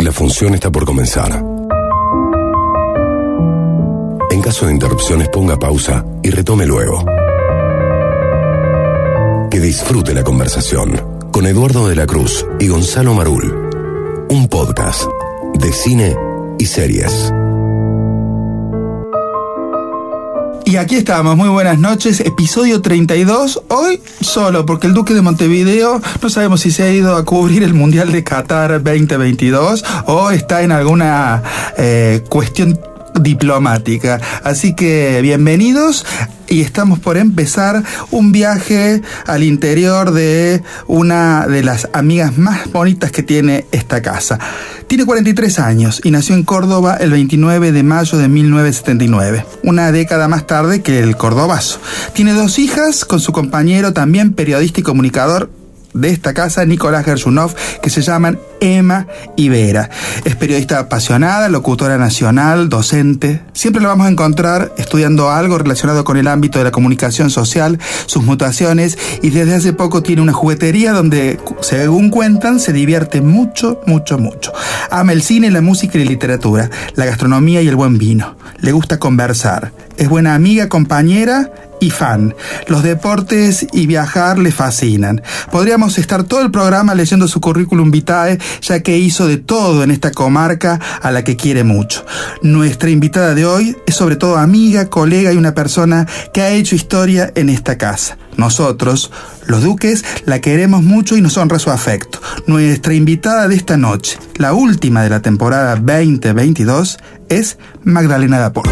la función está por comenzar. En caso de interrupciones, ponga pausa y retome luego. Que disfrute la conversación con Eduardo de la Cruz y Gonzalo Marul. Un podcast de cine y series. Y aquí estamos, muy buenas noches, episodio 32, hoy solo, porque el Duque de Montevideo no sabemos si se ha ido a cubrir el Mundial de Qatar 2022 o está en alguna cuestión diplomática. Así que bienvenidos. Y estamos por empezar un viaje al interior de una de las amigas más bonitas que tiene esta casa. Tiene 43 años y nació en Córdoba el 29 de mayo de 1979, una década más tarde que el cordobazo. Tiene 2 hijas con su compañero, también periodista y comunicador de esta casa, Nicolás Gershunov, que se llaman Emma y Vera. Es periodista apasionada, locutora nacional, docente. Siempre la vamos a encontrar estudiando algo relacionado con el ámbito de la comunicación social, sus mutaciones, y desde hace poco tiene una juguetería donde, según cuentan, se divierte mucho. Ama el cine, la música y la literatura, la gastronomía y el buen vino. Le gusta conversar. Es buena amiga, compañera y fan. Los deportes y viajar le fascinan. Podríamos estar todo el programa leyendo su currículum vitae, ya que hizo de todo en esta comarca a la que quiere mucho. Nuestra invitada de hoy es sobre todo amiga, colega y una persona que ha hecho historia en esta casa. Nosotros, los Duques, la queremos mucho y nos honra su afecto. Nuestra invitada de esta noche, la última de la temporada 2022, es Magdalena Daporta.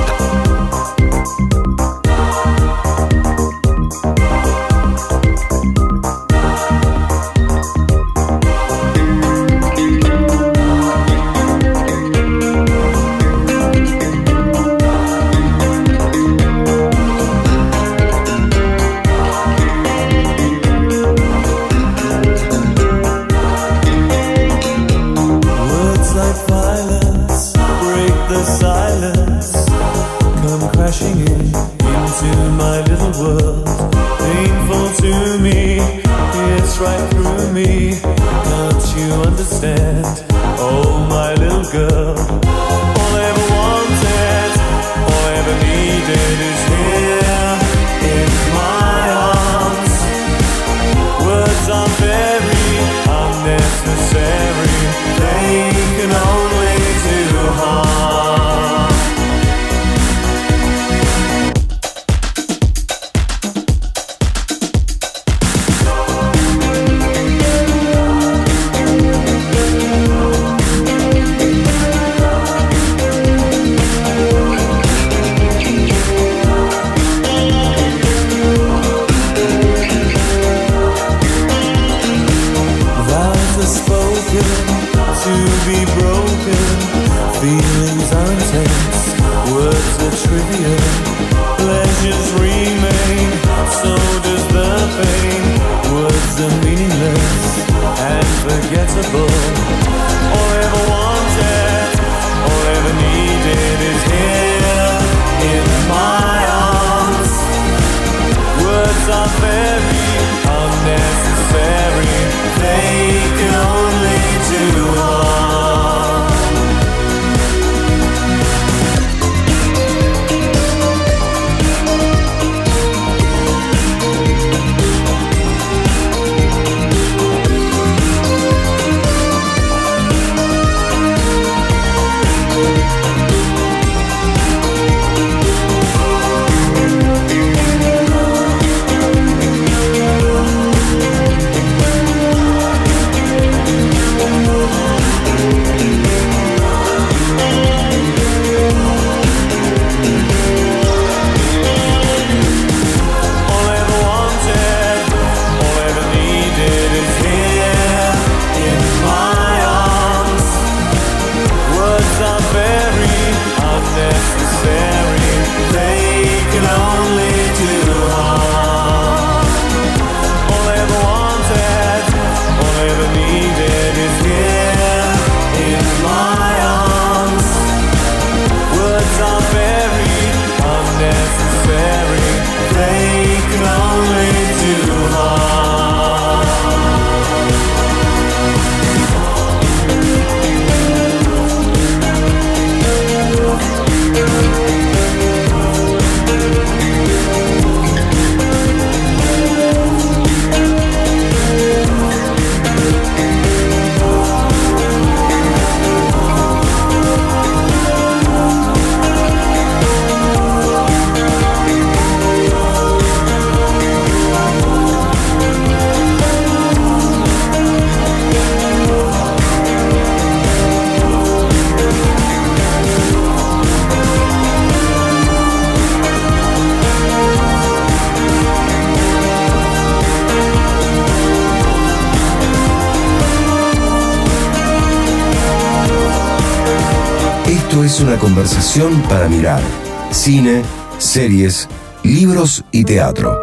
Esto es una conversación para mirar cine, series, libros y teatro.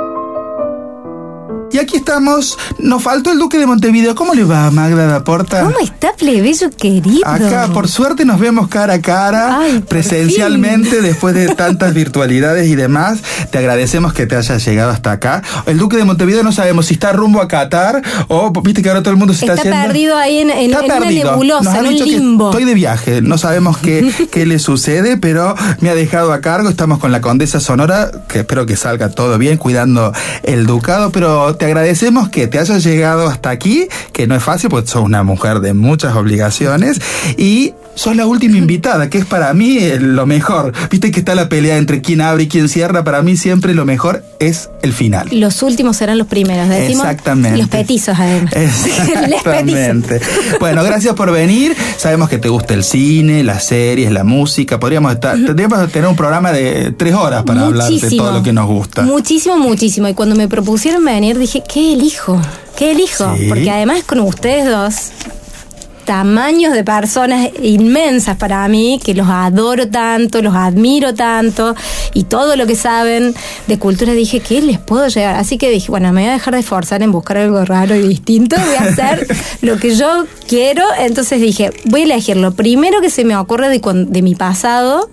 Y aquí estamos, nos faltó el Duque de Montevideo. ¿Cómo le va, Magda Daporta? ¿Cómo está, plebeyo querido? Acá, por suerte, nos vemos cara a cara, presencialmente, después de tantas virtualidades y demás. Te agradecemos que te hayas llegado hasta acá. El Duque de Montevideo no sabemos si está rumbo a Qatar o, viste que ahora todo el mundo se está haciendo... Está perdido ahí en una nebulosa, en un limbo. Estoy de viaje, no sabemos qué le sucede, pero me ha dejado a cargo. Estamos con la Condesa Sonora, que espero que salga todo bien, cuidando el ducado, pero te agradecemos que te hayas llegado hasta aquí, que no es fácil porque sos una mujer de muchas obligaciones y sos la última invitada, que es para mí lo mejor. Viste que está la pelea entre quién abre y quién cierra. Para mí siempre lo mejor es el final. Los últimos serán los primeros, decimos. Exactamente. Los petizos, además. Exactamente. Bueno, gracias por venir. Sabemos que te gusta el cine, las series, la música. Tendríamos tener un programa de 3 horas para hablar de todo lo que nos gusta. Muchísimo. Y cuando me propusieron venir, dije, ¿qué elijo? Sí. Porque además con ustedes dos, tamaños de personas inmensas para mí, que los adoro tanto, los admiro tanto, y todo lo que saben de cultura, dije, ¿qué les puedo llegar? Así que dije, bueno, me voy a dejar de esforzar en buscar algo raro y distinto, voy a hacer lo que yo quiero. Entonces dije, voy a elegir lo primero que se me ocurre de mi pasado,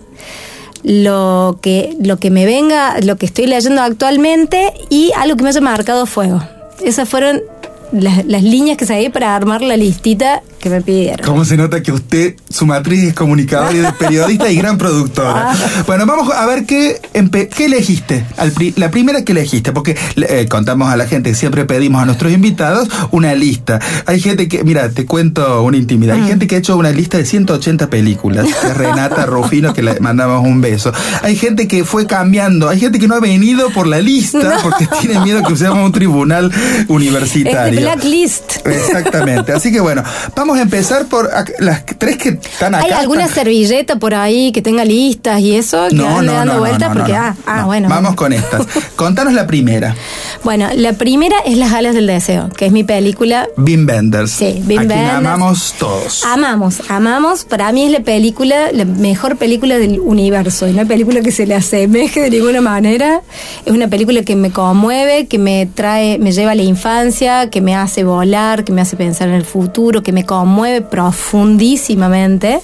lo que me venga, lo que estoy leyendo actualmente y algo que me haya marcado fuego. Esas fueron las líneas que seguí para armar la listita que me pidieron. ¿Cómo se nota que usted, su matriz es comunicadora y periodista y gran productora? Bueno, vamos a ver qué elegiste. La primera que elegiste, porque contamos a la gente que siempre pedimos a nuestros invitados una lista. Hay gente que, mira, te cuento una intimidad. Hay gente que ha hecho una lista de 180 películas. Es Renata Rufino, que le mandamos un beso. Hay gente que fue cambiando. Hay gente que no ha venido por la lista porque tiene miedo que usemos un tribunal universitario. Blacklist. Exactamente. Así que bueno, vamos a empezar por las 3 que están acá. ¿Hay alguna servilleta por ahí que tenga listas y eso? Que ande dando vueltas porque bueno. Vamos con estas. Contanos la primera. Bueno, la primera es Las alas del deseo, que es mi película. Wim Wenders. Sí, Wim Wenders. A quien amamos todos. Amamos. Para mí es la mejor película del universo. Una película que se le asemeje de ninguna manera. Es una película que me conmueve, que me lleva a la infancia, que me hace volar, que me hace pensar en el futuro, que me conmueve profundísimamente.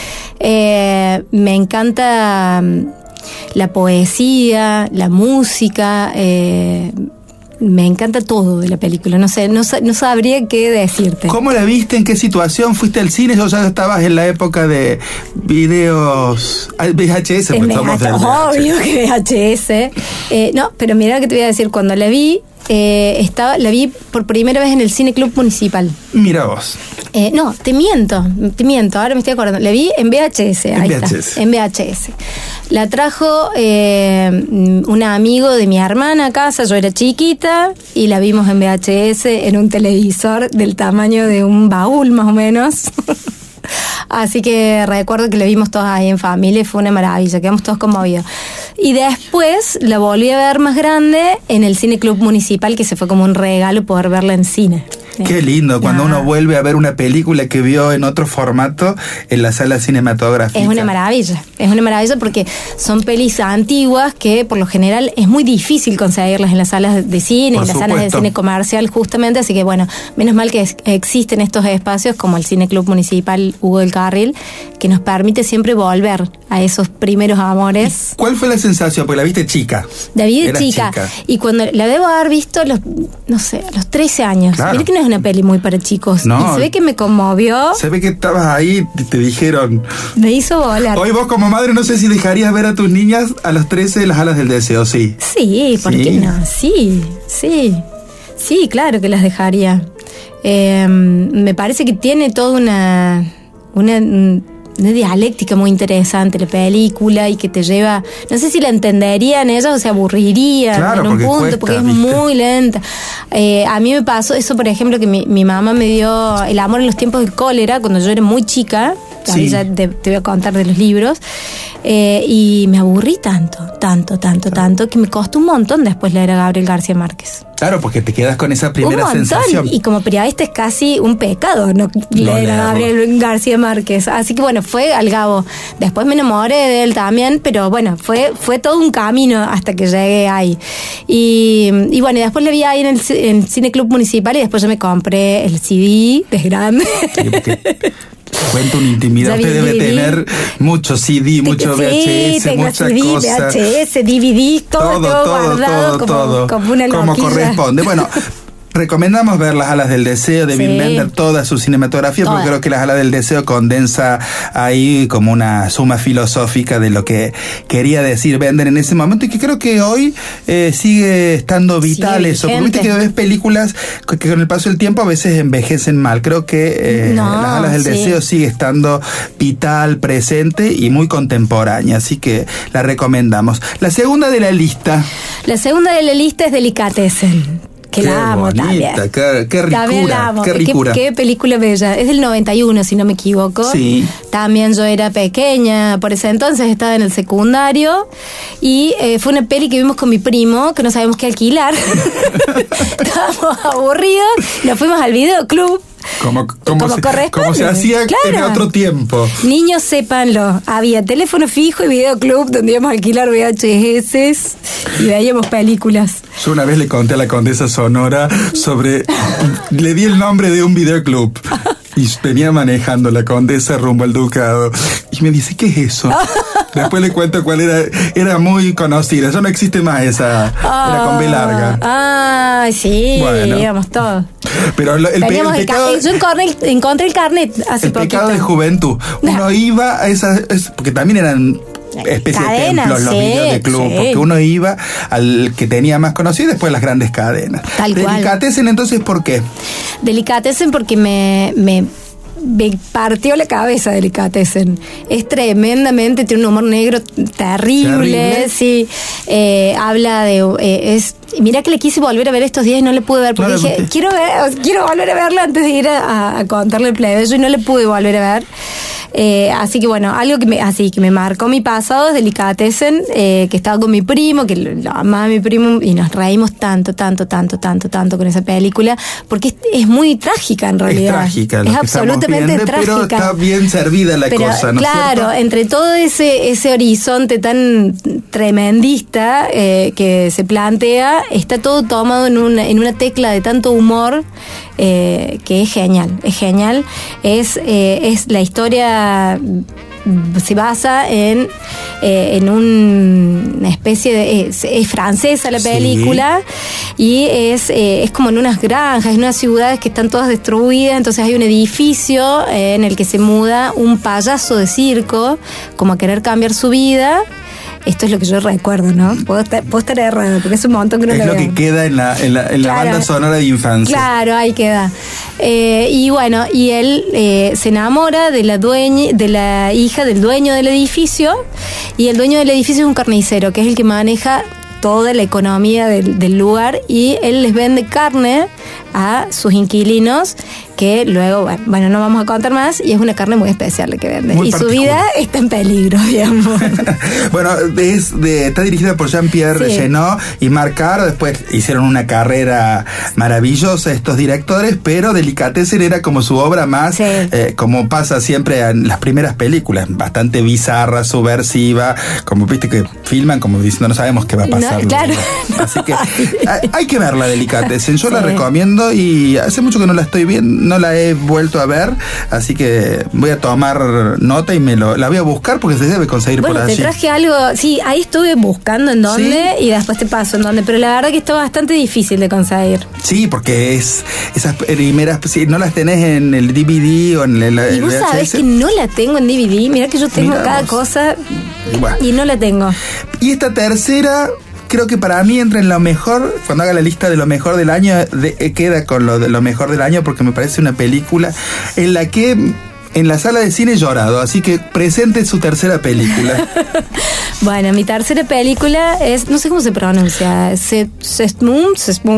Me encanta la poesía, la música, me encanta todo de la película. No sabría qué decirte. ¿Cómo la viste? ¿En qué situación fuiste al cine? ¿O ya estabas en la época de videos VHS? Obvio que VHS. No, pero mira que te voy a decir, cuando la vi, la vi por primera vez en el Cine Club Municipal. Mira vos. No, te miento, ahora me estoy acordando. La vi en VHS, en VHS. La trajo un amigo de mi hermana a casa, yo era chiquita, y la vimos en VHS en un televisor del tamaño de un baúl más o menos. Así que recuerdo que la vimos todos ahí en familia y fue una maravilla, quedamos todos conmovidos. Y después la volví a ver más grande en el Cine Club Municipal, que se fue como un regalo poder verla en cine. Qué lindo, cuando uno vuelve a ver una película que vio en otro formato en la sala cinematográfica. Es una maravilla porque son pelis antiguas que por lo general es muy difícil conseguirlas en las salas de cine, en las salas de cine comercial justamente, así que bueno, menos mal que existen estos espacios como el Cine Club Municipal Hugo del Carril, que nos permite siempre volver a esos primeros amores. ¿Cuál fue la sensación? Porque la viste chica. La vi de chica. Y cuando la debo haber visto a los 13 años. Claro. Mirá que no es una peli muy para chicos. No. Y se ve que me conmovió. Se ve que estabas ahí y te dijeron... Me hizo volar. Hoy vos como madre no sé si dejarías ver a tus niñas a los 13 Las alas del deseo, ¿sí? Sí, ¿por qué no? Sí, claro que las dejaría. Me parece que tiene toda una dialéctica muy interesante la película y que te lleva, no sé si la entenderían ellos o se aburrirían en un punto porque es muy lenta. A mí me pasó eso, por ejemplo, que mi mamá me dio El amor en los tiempos del cólera cuando yo era muy chica ahí ya te voy a contar de los libros. Y me aburrí tanto, que me costó un montón después leer a Gabriel García Márquez. Claro, porque te quedas con esa primera sensación. Y como periodista es casi un pecado no leer a Gabriel García Márquez. Así que bueno, fue al Gabo. Después me enamoré de él también, pero bueno, fue todo un camino hasta que llegué ahí. Y bueno, después le vi ahí en el Cine Club Municipal y después yo me compré el CD de grande. Sí, cuento una intimidad. Usted debe tener mucho CD, mucho VHS, muchas cosas. VHS, DVD, todo guardado como una loquilla. Como corresponde. Bueno, recomendamos ver Las alas del deseo de Wim Wenders, toda su cinematografía, porque creo que Las alas del deseo condensa ahí como una suma filosófica de lo que quería decir Wenders en ese momento, y que creo que hoy sigue estando vital eso, porque viste que ves películas que con el paso del tiempo a veces envejecen mal. Creo que Las alas del deseo sigue estando vital, presente y muy contemporánea, así que la recomendamos. La segunda de la lista es Delicatessen. Que qué la amo bonita, también. Qué ricura, qué ricura. Qué película bella. Es del 91, si no me equivoco. Sí. También yo era pequeña, por ese entonces estaba en el secundario. Y fue una peli que vimos con mi primo, que no sabíamos qué alquilar. Estábamos aburridos, nos fuimos al videoclub. Como se hacía en otro tiempo. Niños, sépanlo. Había teléfono fijo y videoclub donde íbamos a alquilar VHS y veíamos películas. Yo una vez le conté a la Condesa Sonora le di el nombre de un videoclub. Y venía manejando la Condesa rumbo al Ducado. Y me dice, ¿qué es eso? Después le cuento cuál era. Era muy conocida. Ya no existe más esa. Era con B larga. Sí, bueno, íbamos todos. Pero el pecado... Yo encontré el carnet hace poquito. El pecado de juventud. Uno iba a esas... porque también eran... especie de templos los videos de club, porque uno iba al que tenía más conocido y después las grandes cadenas. Tal cual. Delicatessen, entonces, ¿por qué? Delicatessen porque me partió la cabeza Delicatessen. Es tremendamente, tiene un humor negro terrible. Sí. Habla de... Mira que le quise volver a ver estos días y no le pude ver, porque dije, quiero volver a verla antes de ir a contarle el plebeyo, y no le pude volver a ver. Así que bueno, algo que me marcó mi pasado es Delicatessen, que estaba con mi primo, que lo amaba mi primo, y nos reímos tanto con esa película, porque es muy trágica en realidad. Es trágica, es absolutamente trágica. Pero está bien servida la cosa, ¿no? Claro, entre todo ese horizonte tan tremendista que se plantea, está todo tomado en una tecla de tanto humor, que es genial. Es la historia, se basa en una especie de... Es francesa la película, y es como en unas granjas, en unas ciudades que están todas destruidas. Entonces hay un edificio en el que se muda un payaso de circo como a querer cambiar su vida. Esto es lo que yo recuerdo, ¿no? Puedo estar errada, porque es un montón que no lo veo. Es lo que queda en la banda sonora de infancia. Claro, ahí queda. Y bueno, y él se enamora de la hija del dueño del edificio, y el dueño del edificio es un carnicero, que es el que maneja toda la economía del lugar, y él les vende carne a sus inquilinos, que luego, bueno, no vamos a contar más, y es una carne muy especial la que vende. Muy particular. Su vida está en peligro, digamos. Bueno, está dirigida por Jean-Pierre Regenot y Marc Caro. Después hicieron una carrera maravillosa estos directores, pero Delicatessen era como su obra más, como pasa siempre en las primeras películas, bastante bizarra, subversiva, como viste que filman como diciendo no sabemos qué va a pasar. No, claro. Así que hay que verla, Delicatessen. Yo la recomiendo, y hace mucho que no la estoy viendo, no la he vuelto a ver, así que voy a tomar nota y la voy a buscar, porque se debe conseguir por allí. Te traje algo, sí, ahí estuve buscando en dónde, y después te paso en dónde, pero la verdad que está bastante difícil de conseguir. Sí, porque esas primeras, si no las tenés en el DVD o en el y vos VHS. sabés que no la tengo en DVD, mirá que yo tengo cada cosa y no la tengo. Y esta tercera, creo que para mí entra en lo mejor. Cuando haga la lista de lo mejor del año, queda con lo de lo mejor del año, porque me parece una película en la que en la sala de cine llorado, así que presente su tercera película. Bueno, mi tercera película es, no sé cómo se pronuncia, Semon.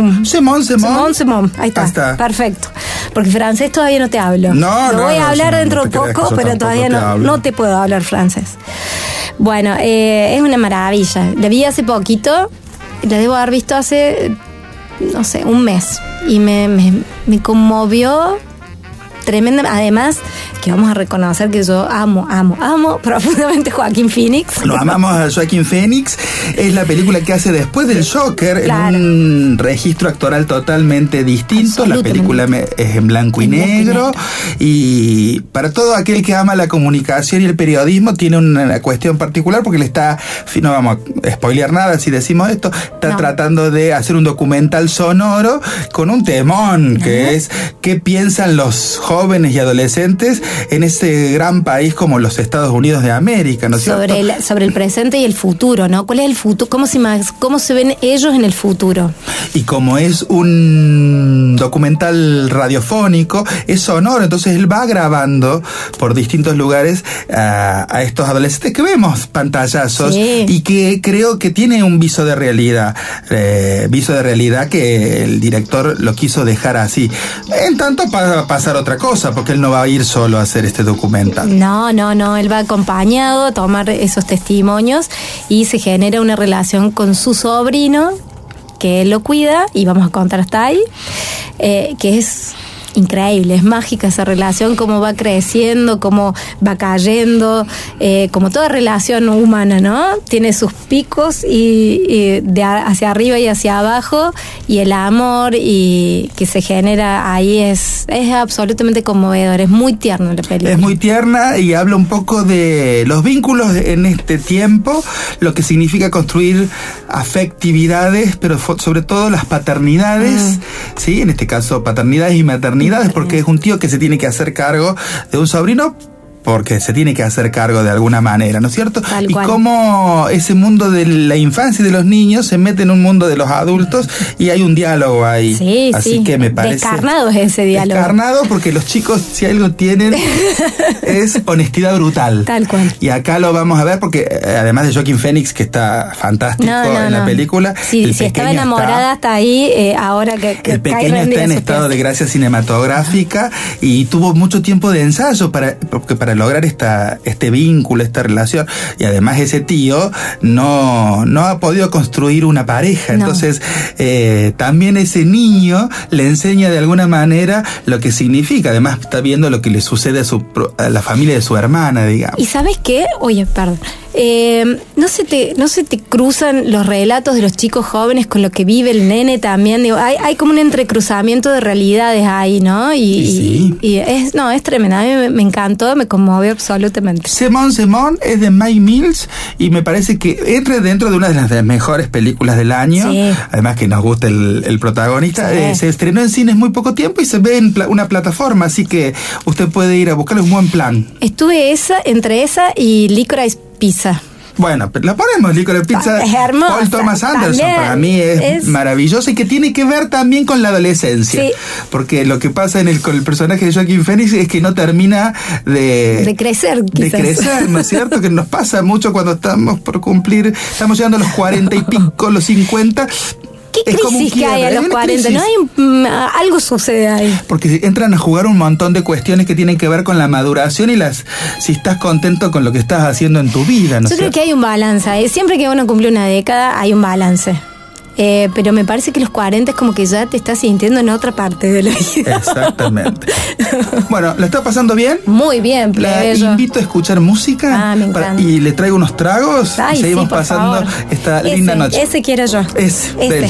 Ahí está. Perfecto. Porque francés todavía no te hablo. Lo voy a hablar dentro de poco, pero todavía no te puedo hablar francés. Bueno, es una maravilla. La vi hace poquito, la debo haber visto hace, no sé, un mes. Y me conmovió tremenda. Además, que vamos a reconocer que yo amo profundamente Joaquín Phoenix. Lo amamos a Joaquín Phoenix. Es la película que hace después del Joker, claro, en un registro actoral totalmente distinto. La película es en blanco y negro. Y para todo aquel que ama la comunicación y el periodismo, tiene una cuestión particular porque le está, no vamos a spoilear nada si decimos esto, está tratando de hacer un documental sonoro con un temón, que es qué piensan los jóvenes y adolescentes en ese gran país como los Estados Unidos de América, ¿no es cierto? Sobre el presente y el futuro, ¿no? ¿Cuál es el futuro? ¿Cómo se ven ellos en el futuro? Y como es un documental radiofónico, es sonoro, entonces él va grabando por distintos lugares a estos adolescentes que vemos pantallazos, sí, y que creo que tiene un viso de realidad que el director lo quiso dejar así. En tanto va a pasar otra cosa, porque él no va a ir solo a hacer este documental. No, él va acompañado a tomar esos testimonios y se genera una relación con su sobrino, que él lo cuida, y vamos a contar hasta ahí, que es increíble, es mágica esa relación, cómo va creciendo, cómo va cayendo, como toda relación humana, ¿no? Tiene sus picos y de hacia arriba y hacia abajo, y el amor y que se genera ahí es absolutamente conmovedor, es muy tierno la película. Es muy tierna y habla un poco de los vínculos en este tiempo, lo que significa construir afectividades, pero sobre todo las paternidades, ¿sí? En este caso paternidades y maternidades, porque es un tío que se tiene que hacer cargo de un sobrino, porque se tiene que hacer cargo de alguna manera, ¿no es cierto? Tal y cual. Cómo ese mundo de la infancia y de los niños se mete en un mundo de los adultos y hay un diálogo ahí. Sí, así que me parece descarnado es ese diálogo. Descarnado, porque los chicos, si algo tienen, es honestidad brutal. Tal cual. Y acá lo vamos a ver porque además de Joaquin Phoenix, que está fantástico en la película. Sí, si estaba enamorada hasta ahí, ahora que el pequeño está en estado de gracia cinematográfica y tuvo mucho tiempo de ensayo para lograr este vínculo, esta relación, y además ese tío no ha podido construir una pareja, entonces también ese niño le enseña de alguna manera lo que significa, además está viendo lo que le sucede a la familia de su hermana, digamos. ¿Y sabes qué? Oye, perdón. ¿No se te cruzan los relatos de los chicos jóvenes con lo que vive el nene también? Digo, hay como un entrecruzamiento de realidades ahí, ¿no? Y es tremendo. A mí me encantó, me conmovió absolutamente. Semon es de Mike Mills y me parece que entra dentro de una de las mejores películas del año. Sí. Además que nos gusta el protagonista. Sí. Se estrenó en cines muy poco tiempo y se ve en una plataforma, así que usted puede ir a buscarlo, es un buen plan. Estuve entre esa y Licorice Pizza. Bueno, pero la ponemos, Licorice Pizza. Es hermosa. Paul Thomas Anderson, también, para mí es maravillosa y que tiene que ver también con la adolescencia. Sí. Porque lo que pasa con el personaje de Joaquin Phoenix es que no termina de crecer, quizás. De crecer, ¿no es cierto? Que nos pasa mucho cuando estamos llegando a los 40 y pico, los 50. ¿Qué crisis que hay a los 40? ¿No hay algo sucede ahí? Porque entran a jugar un montón de cuestiones que tienen que ver con la maduración y si estás contento con lo que estás haciendo en tu vida, ¿no? Yo creo que hay un balance. Siempre que uno cumple una década hay un balance. Pero me parece que los 40 es como que ya te estás sintiendo en otra parte de la vida. Exactamente. Bueno, ¿la está pasando bien? Muy bien, plebeyo. La invito a escuchar música me encanta. Y le traigo unos tragos. Ay, y seguimos sí, pasando esta linda noche. Ese quiero yo. Ese.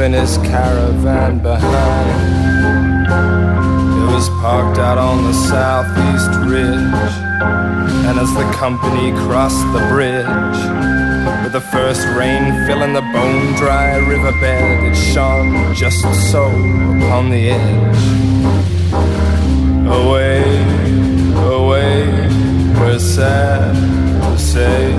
leaving his caravan behind. It was parked out on the southeast ridge, and as the company crossed the bridge, with the first rain filling the bone-dry riverbed, it shone just so upon the edge. Away, away, we're sad to say.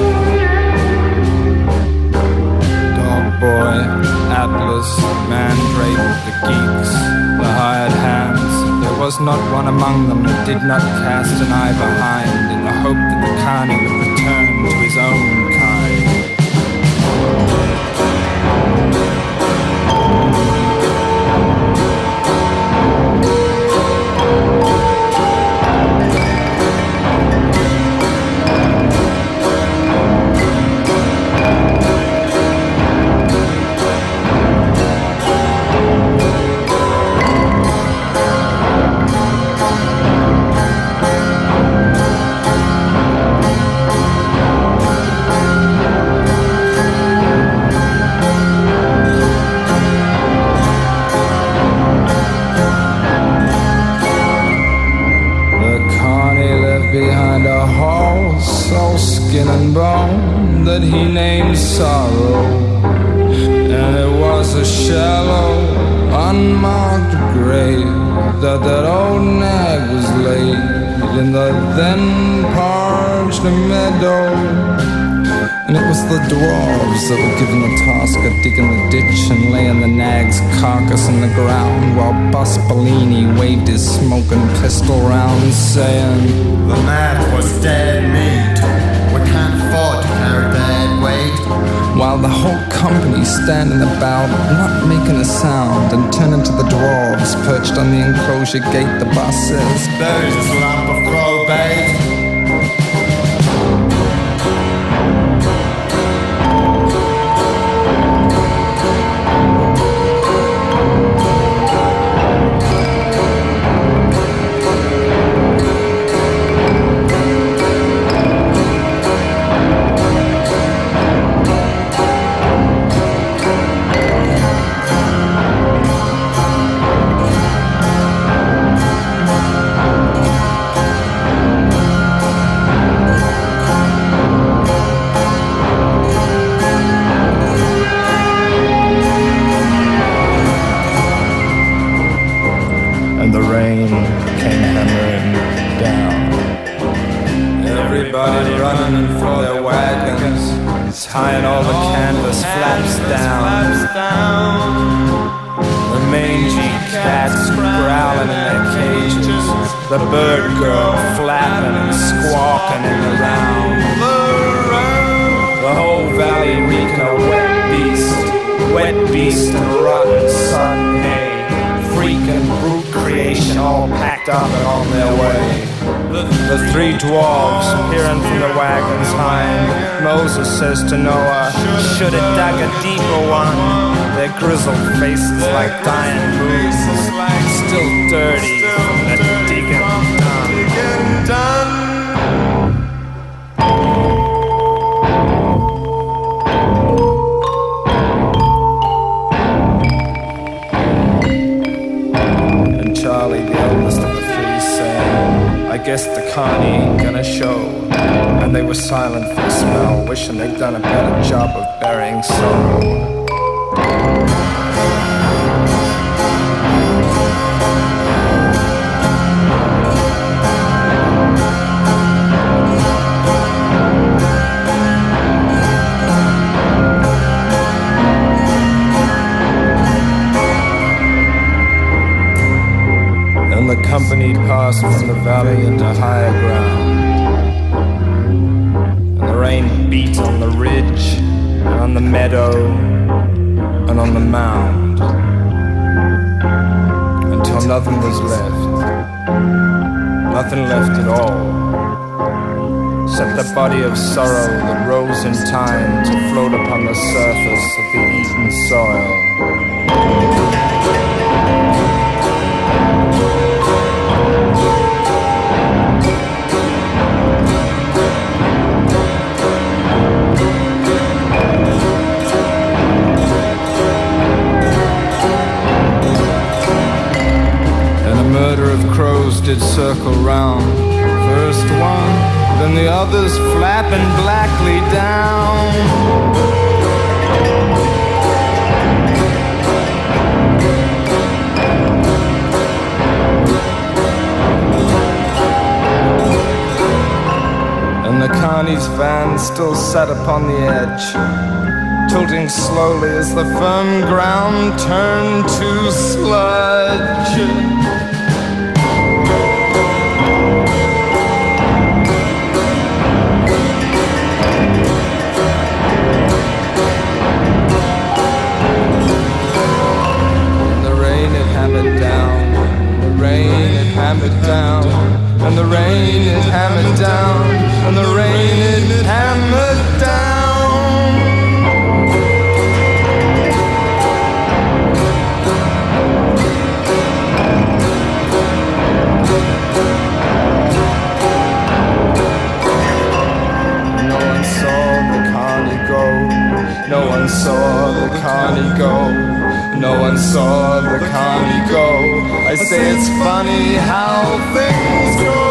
Dog boy, Atlas, Mandrake, the geeks, the hired hands, there was not one among them that did not cast an eye behind in the hope that the carney would return to his own kind. Behind a hall, so skin and bone, that he named Sorrow. And it was a shallow, unmarked grave that old nag was laid in the then parched meadow. And it was the dwarves that were given the task of digging the ditch and laying the nag's carcass in the ground, while Bus Bellini waved his smoking pistol round, saying, "The nag was dead meat. We can't afford to carry that weight." While the whole company standing about, not making a sound, and turning to the dwarves perched on the enclosure gate, the boss says, "There's this lump of crow bait." And the rain came hammering down. Everybody running for their wagons, tying all the canvas flaps down. The mangy cats growling in their cages, the bird girl flapping and squawking in the round. The whole valley reeking of wet beast and rotten sun hay. Freak and brute creation all packed up and on their way. The three dwarves peering from the wagons behind. Moses says to Noah, should have dug a deeper one. Their grizzled faces like dying moons, still dirty from the digging done. Charlie, the eldest of the three, saying, I guess the carny ain't gonna show. And they were silent for a spell, wishing they'd done a better job of burying sorrow. The company passed from the valley into higher ground, and the rain beat on the ridge, and on the meadow, and on the mound, until nothing was left, nothing left at all, except the body of sorrow that rose in time to float upon the surface of the eaten soil. the others flapping blackly down. And the Carney's van still sat upon the edge, tilting slowly as the firm ground turned to sludge. Hammered down, and the rain it hammered down, and the rain it hammered down. No one saw the Carney go, no one saw the Carney go. No one saw the Carney go. I say it's funny how things go.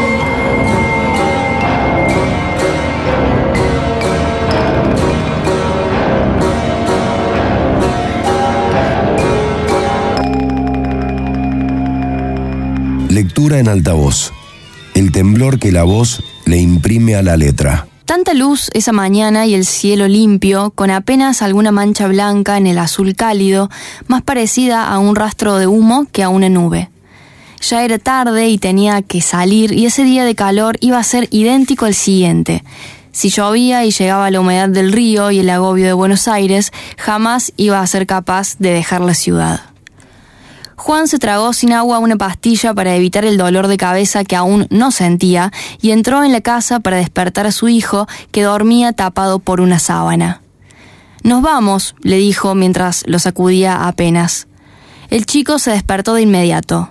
Lectura en altavoz. El temblor que la voz le imprime a la letra. Tanta luz esa mañana y el cielo limpio, con apenas alguna mancha blanca en el azul cálido, más parecida a un rastro de humo que a una nube. Ya era tarde y tenía que salir, y ese día de calor iba a ser idéntico al siguiente. Si llovía y llegaba la humedad del río y el agobio de Buenos Aires, jamás iba a ser capaz de dejar la ciudad. Juan se tragó sin agua una pastilla para evitar el dolor de cabeza que aún no sentía y entró en la casa para despertar a su hijo, que dormía tapado por una sábana. «Nos vamos», le dijo mientras lo sacudía apenas. El chico se despertó de inmediato.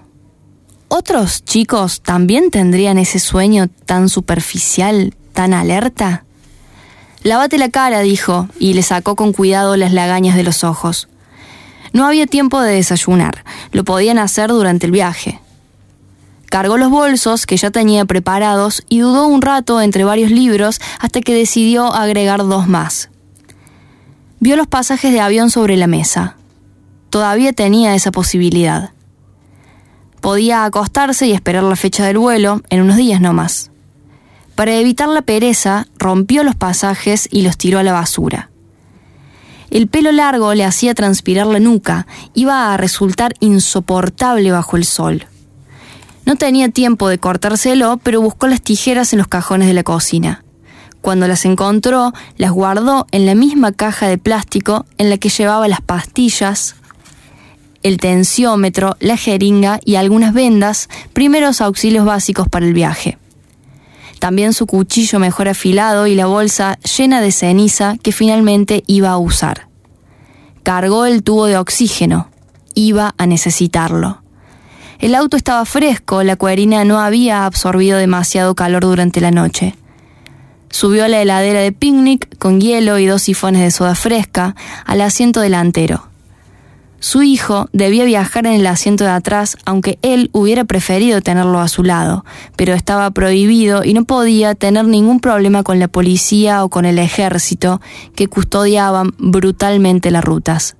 ¿Otros chicos también tendrían ese sueño tan superficial, tan alerta? «Lávate la cara», dijo, y le sacó con cuidado las lagañas de los ojos. No había tiempo de desayunar, lo podían hacer durante el viaje. Cargó los bolsos que ya tenía preparados y dudó un rato entre varios libros hasta que decidió agregar 2 más. Vio los pasajes de avión sobre la mesa. Todavía tenía esa posibilidad. Podía acostarse y esperar la fecha del vuelo, en unos días no más. Para evitar la pereza, rompió los pasajes y los tiró a la basura. El pelo largo le hacía transpirar la nuca, iba a resultar insoportable bajo el sol. No tenía tiempo de cortárselo, pero buscó las tijeras en los cajones de la cocina. Cuando las encontró, las guardó en la misma caja de plástico en la que llevaba las pastillas, el tensiómetro, la jeringa y algunas vendas, primeros auxilios básicos para el viaje. También su cuchillo mejor afilado y la bolsa llena de ceniza que finalmente iba a usar. Cargó el tubo de oxígeno. Iba a necesitarlo. El auto estaba fresco, la cuerina no había absorbido demasiado calor durante la noche. Subió a la heladera de picnic con hielo y 2 sifones de soda fresca al asiento delantero. Su hijo debía viajar en el asiento de atrás, aunque él hubiera preferido tenerlo a su lado, pero estaba prohibido y no podía tener ningún problema con la policía o con el ejército, que custodiaban brutalmente las rutas.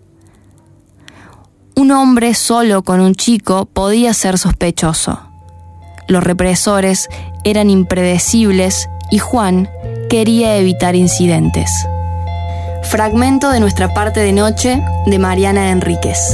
Un hombre solo con un chico podía ser sospechoso. Los represores eran impredecibles y Juan quería evitar incidentes. Fragmento de Nuestra parte de noche, de Mariana Enríquez.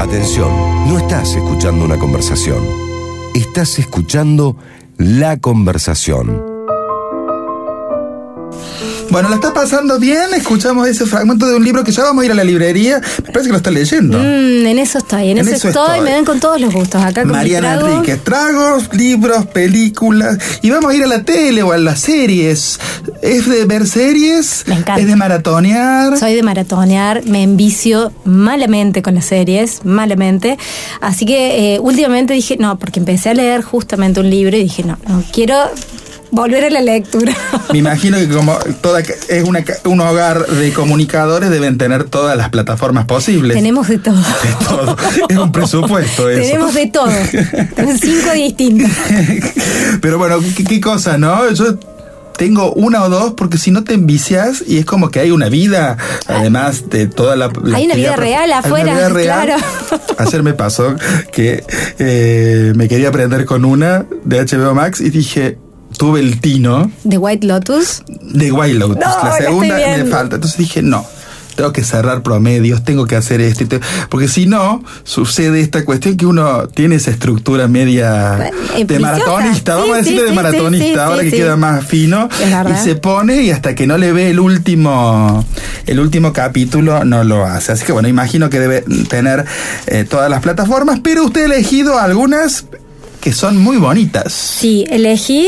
Atención, no estás escuchando una conversación. Estás escuchando la conversación. Bueno, ¿la estás pasando bien? Escuchamos ese fragmento de un libro que ya vamos a ir a la librería. Me parece que lo estás leyendo. En eso estoy, en eso estoy. Me ven con todos los gustos acá con Mariana Enríquez, tragos, libros, películas. Y vamos a ir a la tele o a las series. ¿Es de ver series? Me encanta. ¿Es de maratonear? Soy de maratonear, me envicio malamente con las series, malamente. Así que últimamente dije, no, porque empecé a leer justamente un libro y dije, no quiero volver a la lectura. Me imagino que como es un hogar de comunicadores, deben tener todas las plataformas posibles. Tenemos de todo. De todo. Es un presupuesto eso. Tenemos de todo. Tenemos 5 distintos. Pero bueno, ¿qué cosa, no? Yo tengo una o dos porque si no te envicias y es como que hay una vida, además de toda la hay una vida real afuera, una vida real. Claro. Ayer me pasó que me quería aprender con una de HBO Max y dije, tuve el tino. ¿De White Lotus? De White Lotus. No, la segunda me falta. Entonces dije, no, tengo que cerrar promedios, tengo que hacer esto. Porque si no, sucede esta cuestión que uno tiene esa estructura media de maratonista. Vamos a decirle de maratonista, ahora que queda más fino. Y se pone y hasta que no le ve el último capítulo no lo hace. Así que bueno, imagino que debe tener todas las plataformas, pero usted ha elegido algunas que son muy bonitas. Sí, elegí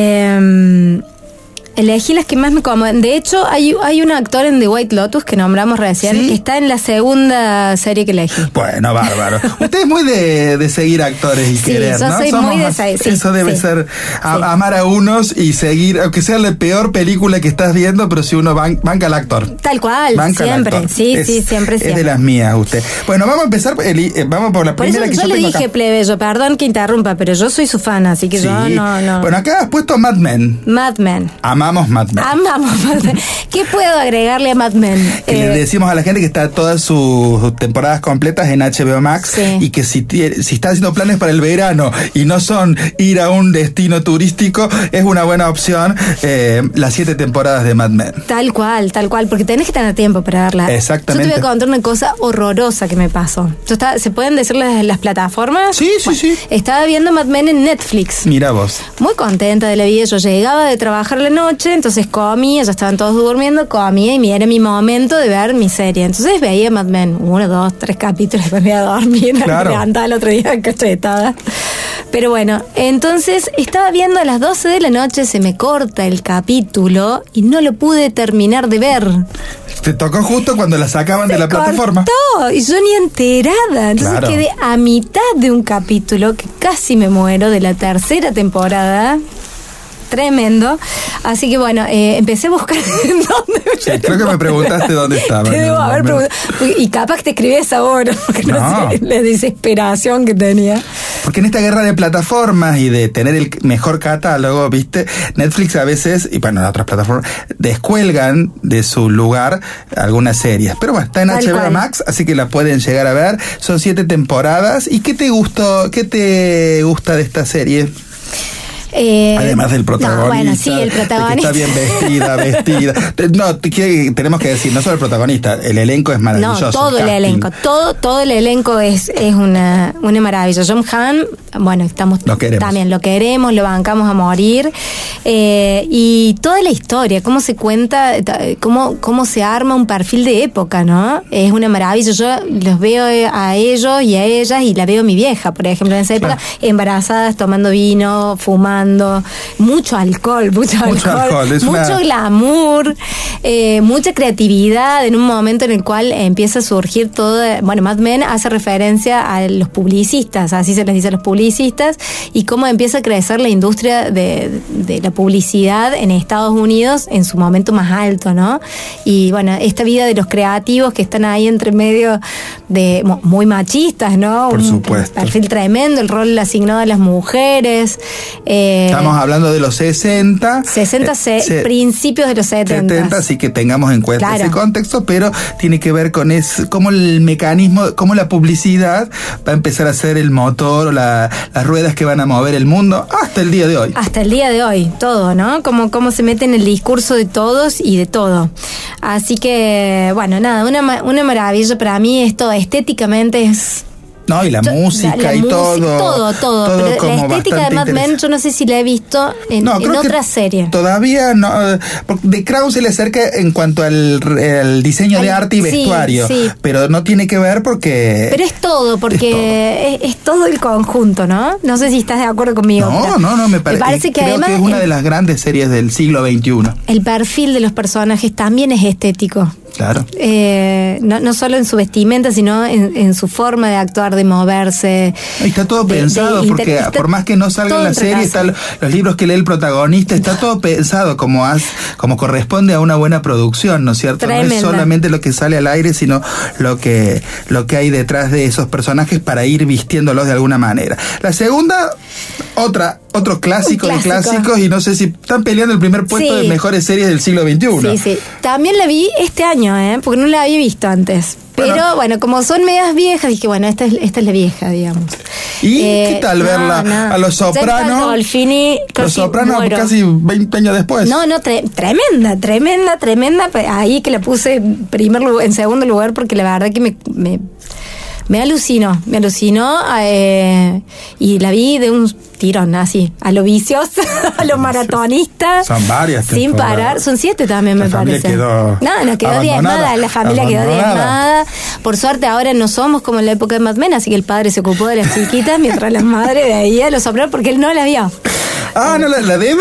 las que más me acomodan. De hecho, hay un actor en The White Lotus que nombramos recién, ¿sí? Que está en la segunda serie que elegí. Bueno, bárbaro. Usted es muy de seguir actores y querer, ¿no? Yo soy muy de seguir. Eso debe ser amar a unos y seguir, aunque sea la peor película que estás viendo, pero si uno banca al actor. Tal cual, banca siempre. Siempre. Es de las mías usted. Bueno, vamos a empezar, vamos por la primera que yo tengo acá. Yo le dije plebeyo, perdón que interrumpa, pero yo soy su fan, así que yo no. Bueno, acá has puesto Mad Men. Amamos Mad Men. ¿Qué puedo agregarle a Mad Men? Le decimos a la gente que está todas sus temporadas completas en HBO Max y que si está haciendo planes para el verano y no son ir a un destino turístico, es una buena opción las 7 temporadas de Mad Men. Tal cual, porque tenés que tener tiempo para verla. Exactamente. Yo te voy a contar una cosa horrorosa que me pasó. ¿Se pueden decir las plataformas? Sí. Estaba viendo Mad Men en Netflix. Mira vos. Muy contenta de la vida. Yo llegaba de trabajar la noche, entonces comía, ya estaban todos durmiendo, comía y era mi momento de ver mi serie. Entonces veía Mad Men 1, 2, 3 capítulos, me iba a dormir, me levantaba el otro día cachetada. Pero bueno, entonces estaba viendo a las 12 de la noche, se me corta el capítulo y no lo pude terminar de ver. Te tocó justo cuando la sacaban de la plataforma. Y yo ni enterada. Entonces quedé a mitad de un capítulo que casi me muero de la 3ª temporada. Tremendo. Así que bueno, empecé a buscar dónde. Creo que me preguntaste dónde estaba. Te debo haber preguntado. Y capaz que te escribías ahora, porque no sé la desesperación que tenía. Porque en esta guerra de plataformas y de tener el mejor catálogo, ¿viste? Netflix a veces, y bueno, otras plataformas, descuelgan de su lugar algunas series. Pero bueno, está en HBO Max, así que la pueden llegar a ver. Son 7 temporadas. ¿Y qué te gusta de esta serie? Además del protagonista. El protagonista. Que está bien vestida. No, tenemos que decir, no solo el protagonista, el elenco es maravilloso. No, todo el elenco. Todo el elenco es una maravilla. John Hamm, bueno, también lo queremos, lo bancamos a morir. Y toda la historia, cómo se cuenta, cómo se arma un perfil de época, ¿no? Es una maravilla. Yo los veo a ellos y a ellas y la veo a mi vieja, por ejemplo, en esa época, embarazadas, tomando vino, fumando. Mucho alcohol, mucho glamour, mucha creatividad en un momento en el cual empieza a surgir todo. Bueno, Mad Men hace referencia a los publicistas, así se les dice a los publicistas, y cómo empieza a crecer la industria de la publicidad en Estados Unidos en su momento más alto, ¿no? Y bueno, esta vida de los creativos que están ahí entre medio de muy machistas, ¿no? Por supuesto. Un perfil tremendo, el rol asignado a las mujeres. Estamos hablando de los 60. Principios de los 70. Así que tengamos en cuenta ese contexto, pero tiene que ver con cómo el mecanismo, cómo la publicidad va a empezar a ser el motor o las ruedas que van a mover el mundo hasta el día de hoy. Hasta el día de hoy, todo, ¿no? Cómo se mete en el discurso de todos y de todo. Así que, bueno, nada, una maravilla para mí. Esto estéticamente es No, y la música y todo. Todo. Pero como la estética de Mad Men, yo no sé si la he visto en otra serie. Todavía no. De Krause se le acerca en cuanto al diseño de arte y vestuario. Sí. Pero no tiene que ver porque. Pero es todo, porque es todo el conjunto, ¿no? No sé si estás de acuerdo conmigo. No, me parece que además que es una de las grandes series del siglo XXI. El perfil de los personajes también es estético. Claro. No solo en su vestimenta, sino en su forma de actuar, de moverse. Está todo pensado, porque por más que no salga en la serie, están los libros que lee el protagonista, está todo pensado como corresponde a una buena producción, ¿no es cierto? Tremenda. No es solamente lo que sale al aire, sino lo que hay detrás de esos personajes para ir vistiéndolos de alguna manera. La segunda, otro clásico de clásicos, y no sé si están peleando el primer puesto de mejores series del siglo XXI. Sí. También la vi este año, porque no la había visto antes. Pero bueno, como son medias viejas, dije, bueno, esta es la vieja, digamos. ¿Y qué tal verla a Los Sopranos? Los Sopranos casi 20 años después. No, tremenda. Ahí que la puse en segundo lugar, porque la verdad que me alucinó. Y la vi de un tirón, así, a lo vicios, a lo maratonista. Son varias sin parar. Son 7 también, me parece. Quedó quedó diezmada. La familia quedó diezmada. Por suerte ahora no somos como en la época de Mad Men, así que el padre se ocupó de las chiquitas mientras la madre veía Los Sopranos, porque él no la vio. ¿No la debe?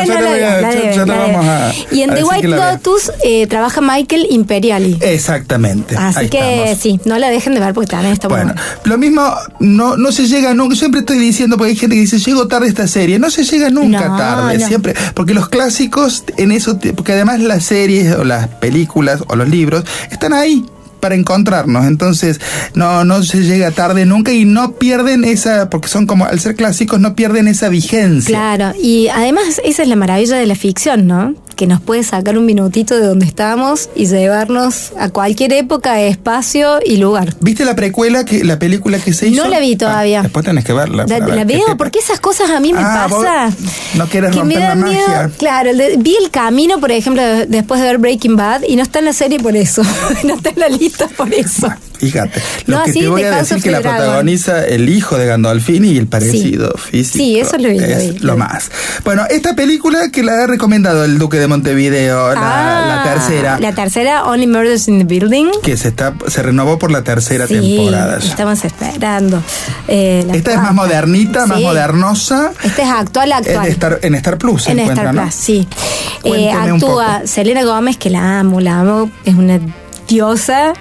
Y en The White Lotus trabaja Michael Imperiali. Exactamente. Así que sí, no la dejen de ver porque también está bueno. Lo mismo, no se llega nunca. Siempre estoy diciendo, porque hay gente que dice, llego tarde a esta serie. No se llega nunca tarde, siempre. Porque los clásicos, en eso, porque además las series o las películas o los libros están ahí para encontrarnos, entonces no se llega tarde nunca y no pierden esa, porque son como, al ser clásicos, no pierden esa vigencia. Claro, y además esa es la maravilla de la ficción, ¿no? Que nos puede sacar un minutito de donde estamos y llevarnos a cualquier época, espacio y lugar. ¿Viste la película que se hizo? No la vi todavía. Después tenés que verla. La veo porque esas cosas a mí me pasa. No quieres romper la magia. Miedo. Claro, vi El Camino, por ejemplo, después de ver Breaking Bad, y no está en la serie por eso. No está en la lista por eso. Fíjate, te voy a decir que la protagoniza el hijo de Gandolfini y el parecido físico. Sí, eso lo vi. Lo más. Bueno, esta película que la ha recomendado el Duque de Montevideo, la tercera. La tercera, Only Murders in the Building. Que se renovó por la tercera temporada. Estamos esperando. Esta es más modernita, más modernosa. Esta es actual. En Star Plus se encuentra, ¿no? Sí. Actúa Selena Gómez, que la amo, es una diosa.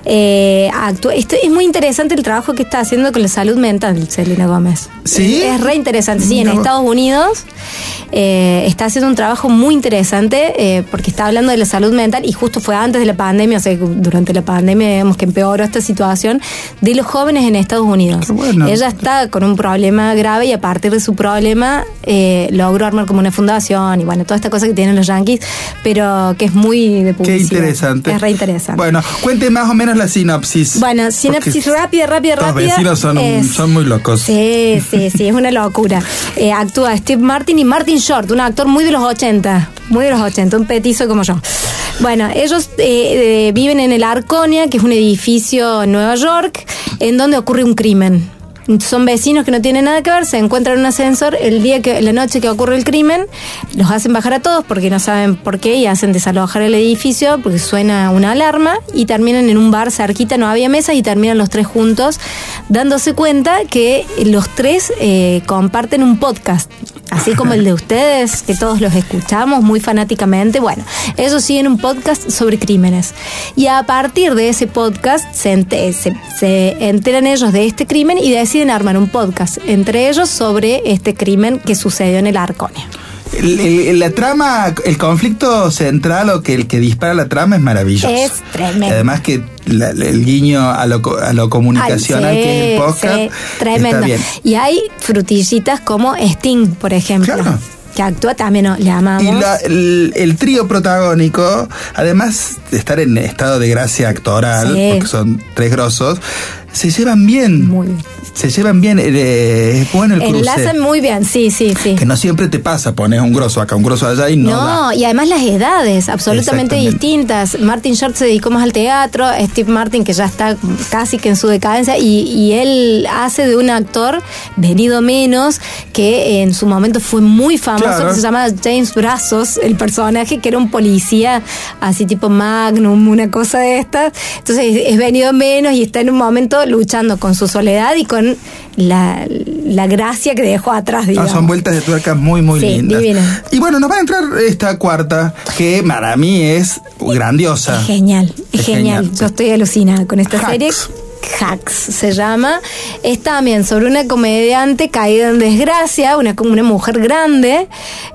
Esto es muy interesante el trabajo que está haciendo con la salud mental Selena Gómez. ¿Sí? Es re interesante. Sí, en Estados Unidos está haciendo un trabajo muy interesante porque está hablando de la salud mental, y justo fue antes de la pandemia, o sea, durante la pandemia digamos que empeoró esta situación de los jóvenes en Estados Unidos. Qué bueno. Ella está con un problema grave y a partir de su problema logró armar como una fundación y bueno, toda esta cosa que tienen los yankees, pero que es muy de publicidad. Qué interesante. Es re interesante. Bueno, cuente más o menos la sinopsis. Bueno, sinopsis rápida. Los vecinos son muy locos. Sí, es una locura. Actúa Steve Martin y Martin Short, un actor muy de los 80, un petizo como yo. Bueno, ellos viven en el Arconia, que es un edificio en Nueva York, en donde ocurre un crimen. Son vecinos que no tienen nada que ver, se encuentran en un ascensor la noche que ocurre el crimen, los hacen bajar a todos porque no saben por qué y hacen desalojar el edificio porque suena una alarma, y terminan en un bar cerquita, no había mesas, y terminan los tres juntos dándose cuenta que los tres comparten un podcast, así como el de ustedes, que todos los escuchamos muy fanáticamente. Bueno, ellos siguen un podcast sobre crímenes, y a partir de ese podcast se enteran ellos de este crimen y deciden armar un podcast entre ellos sobre este crimen que sucedió en el Arconia. La trama, el conflicto central o que el que dispara la trama es maravilloso. Es tremendo. Además que el guiño a lo comunicacional que es el podcast. Sí, tremendo. Está bien. Y hay frutillitas como Sting, por ejemplo. Claro. Que actúa también, le amamos. Y el trío protagónico, además de estar en estado de gracia actoral, porque son tres grosos, se llevan bien. Muy bien. se llevan bien, es bueno el cruce. Enlazan muy bien, sí. Que no siempre te pasa, pones un grosso acá, un grosso allá y no da. Y además las edades, absolutamente distintas. Martin Short se dedicó más al teatro, Steve Martin, que ya está casi que en su decadencia, y él hace de un actor venido menos, que en su momento fue muy famoso, que se llama James Brazos, el personaje, que era un policía así tipo Magnum, una cosa de estas. Entonces es venido menos y está en un momento luchando con su soledad y con la gracia que dejó atrás, digamos. Son vueltas de tuerca muy lindas. Divina. Y bueno, nos va a entrar esta cuarta, que para mí es grandiosa. Es genial. Yo estoy alucinada con esta serie. Hacks se llama. Es también sobre una comediante caída en desgracia, una mujer grande,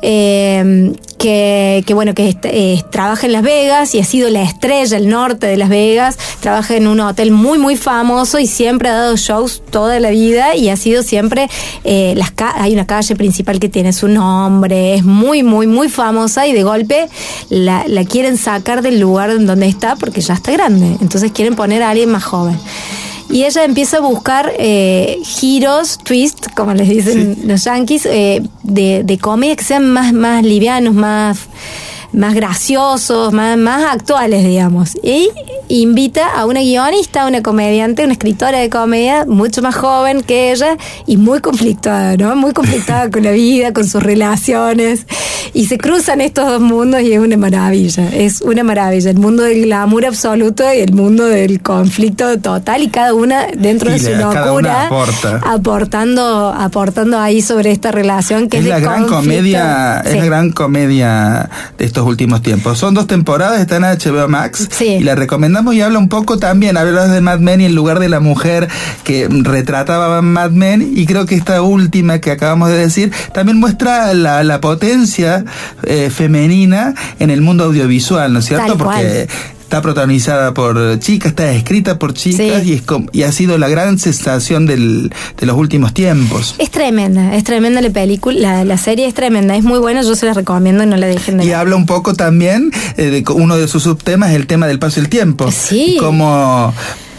que trabaja en Las Vegas y ha sido la estrella del norte de Las Vegas. Trabaja en un hotel muy famoso y siempre ha dado shows toda la vida, y ha sido siempre hay una calle principal que tiene su nombre, es muy famosa, y de golpe la quieren sacar del lugar en donde está porque ya está grande, entonces quieren poner a alguien más joven. Y ella empieza a buscar giros, twist, como les dicen los yankees, de comedia que sean más livianos, más graciosos, más actuales, digamos. Y invita a una guionista, una comediante, una escritora de comedia mucho más joven que ella y muy conflictuada, ¿no? Muy conflictuada con la vida, con sus relaciones. Y se cruzan estos dos mundos y es una maravilla. Es una maravilla. El mundo del glamour absoluto y el mundo del conflicto total, y cada una dentro de su locura aportando ahí sobre esta relación que es la gran comedia. Sí. Es la gran comedia de estos últimos tiempos. Son 2 temporadas, está en HBO Max, y la recomendamos, y habla un poco también, habla de Mad Men y el lugar de la mujer que retrataba Mad Men, y creo que esta última que acabamos de decir también muestra la potencia femenina en el mundo audiovisual, ¿no es cierto? Tal Porque cual. Está protagonizada por chicas, está escrita por chicas, y ha sido la gran sensación de los últimos tiempos. Es tremenda la película, la serie es tremenda, es muy buena, yo se la recomiendo y no la dejen de ver. Y habla un poco también de uno de sus subtemas, el tema del paso del tiempo. Sí. Cómo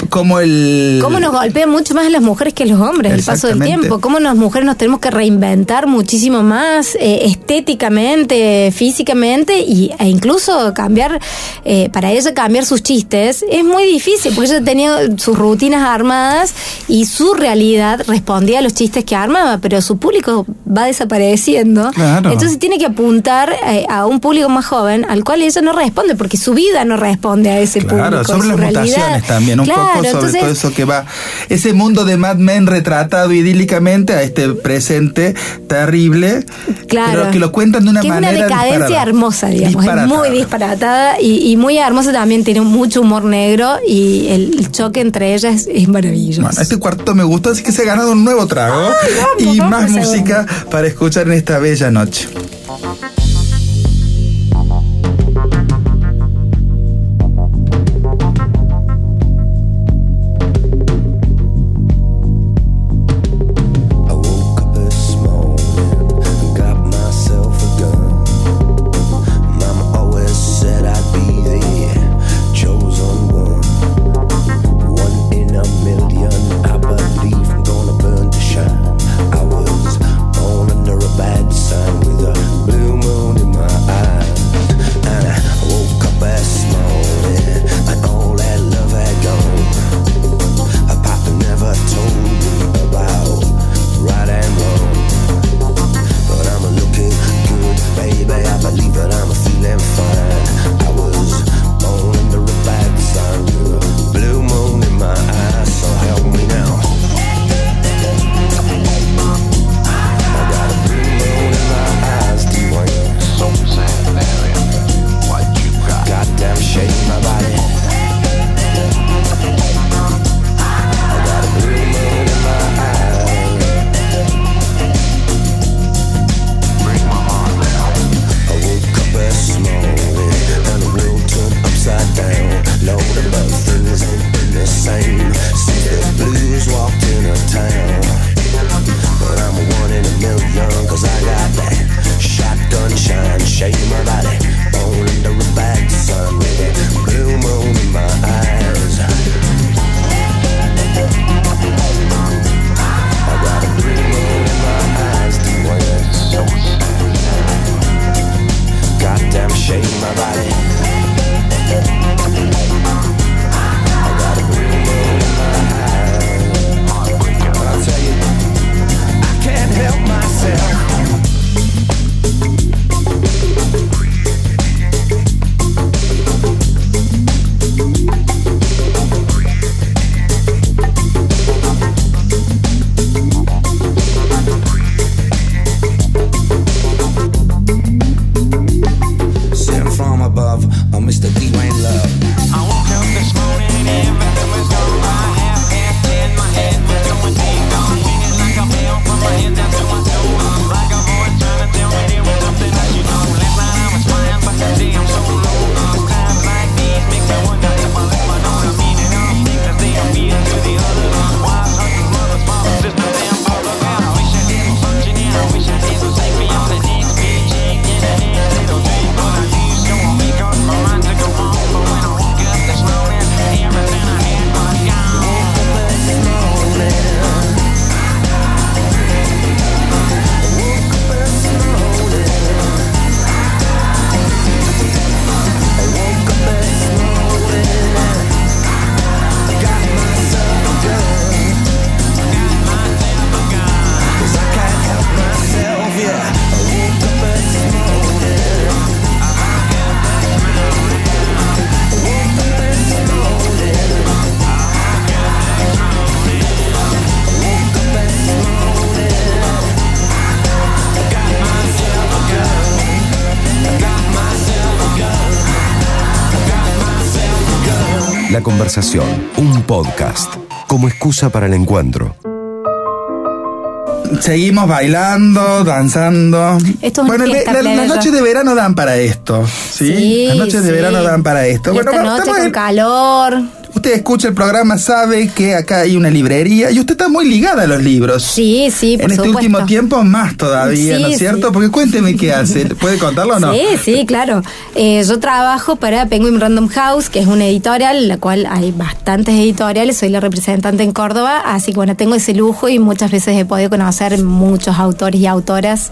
nos golpea mucho más a las mujeres que a los hombres el paso del tiempo, cómo las mujeres nos tenemos que reinventar muchísimo más estéticamente, físicamente, e incluso cambiar, para ella cambiar sus chistes es muy difícil, porque ella tenía sus rutinas armadas y su realidad respondía a los chistes que armaba, pero su público va desapareciendo. Claro. Entonces tiene que apuntar a un público más joven al cual ella no responde, porque su vida no responde a ese público. Sobre las mutaciones también, un poco sobre entonces, todo eso que va, ese mundo de Mad Men retratado idílicamente a este presente terrible, pero que lo cuentan de una manera es una decadencia hermosa, digamos, es muy disparatada y muy hermosa también, tiene mucho humor negro, y el choque entre ellas es maravilloso. Bueno, este cuarto me gustó, así que se ha ganado un nuevo trago. Vamos, más música para escuchar en esta bella noche. Blue moon La Conversación, un podcast como excusa para el encuentro. Seguimos bailando, danzando. Esto es bueno, las noches de verano dan para esto, ¿sí? Sí, las noches de verano dan para esto. Y Bueno, esta noche con calor. Usted escucha el programa, sabe que acá hay una librería y usted está muy ligada a los libros. Sí, por en este supuesto. último tiempo más todavía, Sí, ¿no es cierto? sí. Porque cuénteme qué hace. ¿Puede contarlo o no? Sí, claro. Yo trabajo para Penguin Random House, que es una editorial, en la cual hay bastantes editoriales. Soy la representante en Córdoba, así que bueno, tengo ese lujo y muchas veces he podido conocer muchos autores y autoras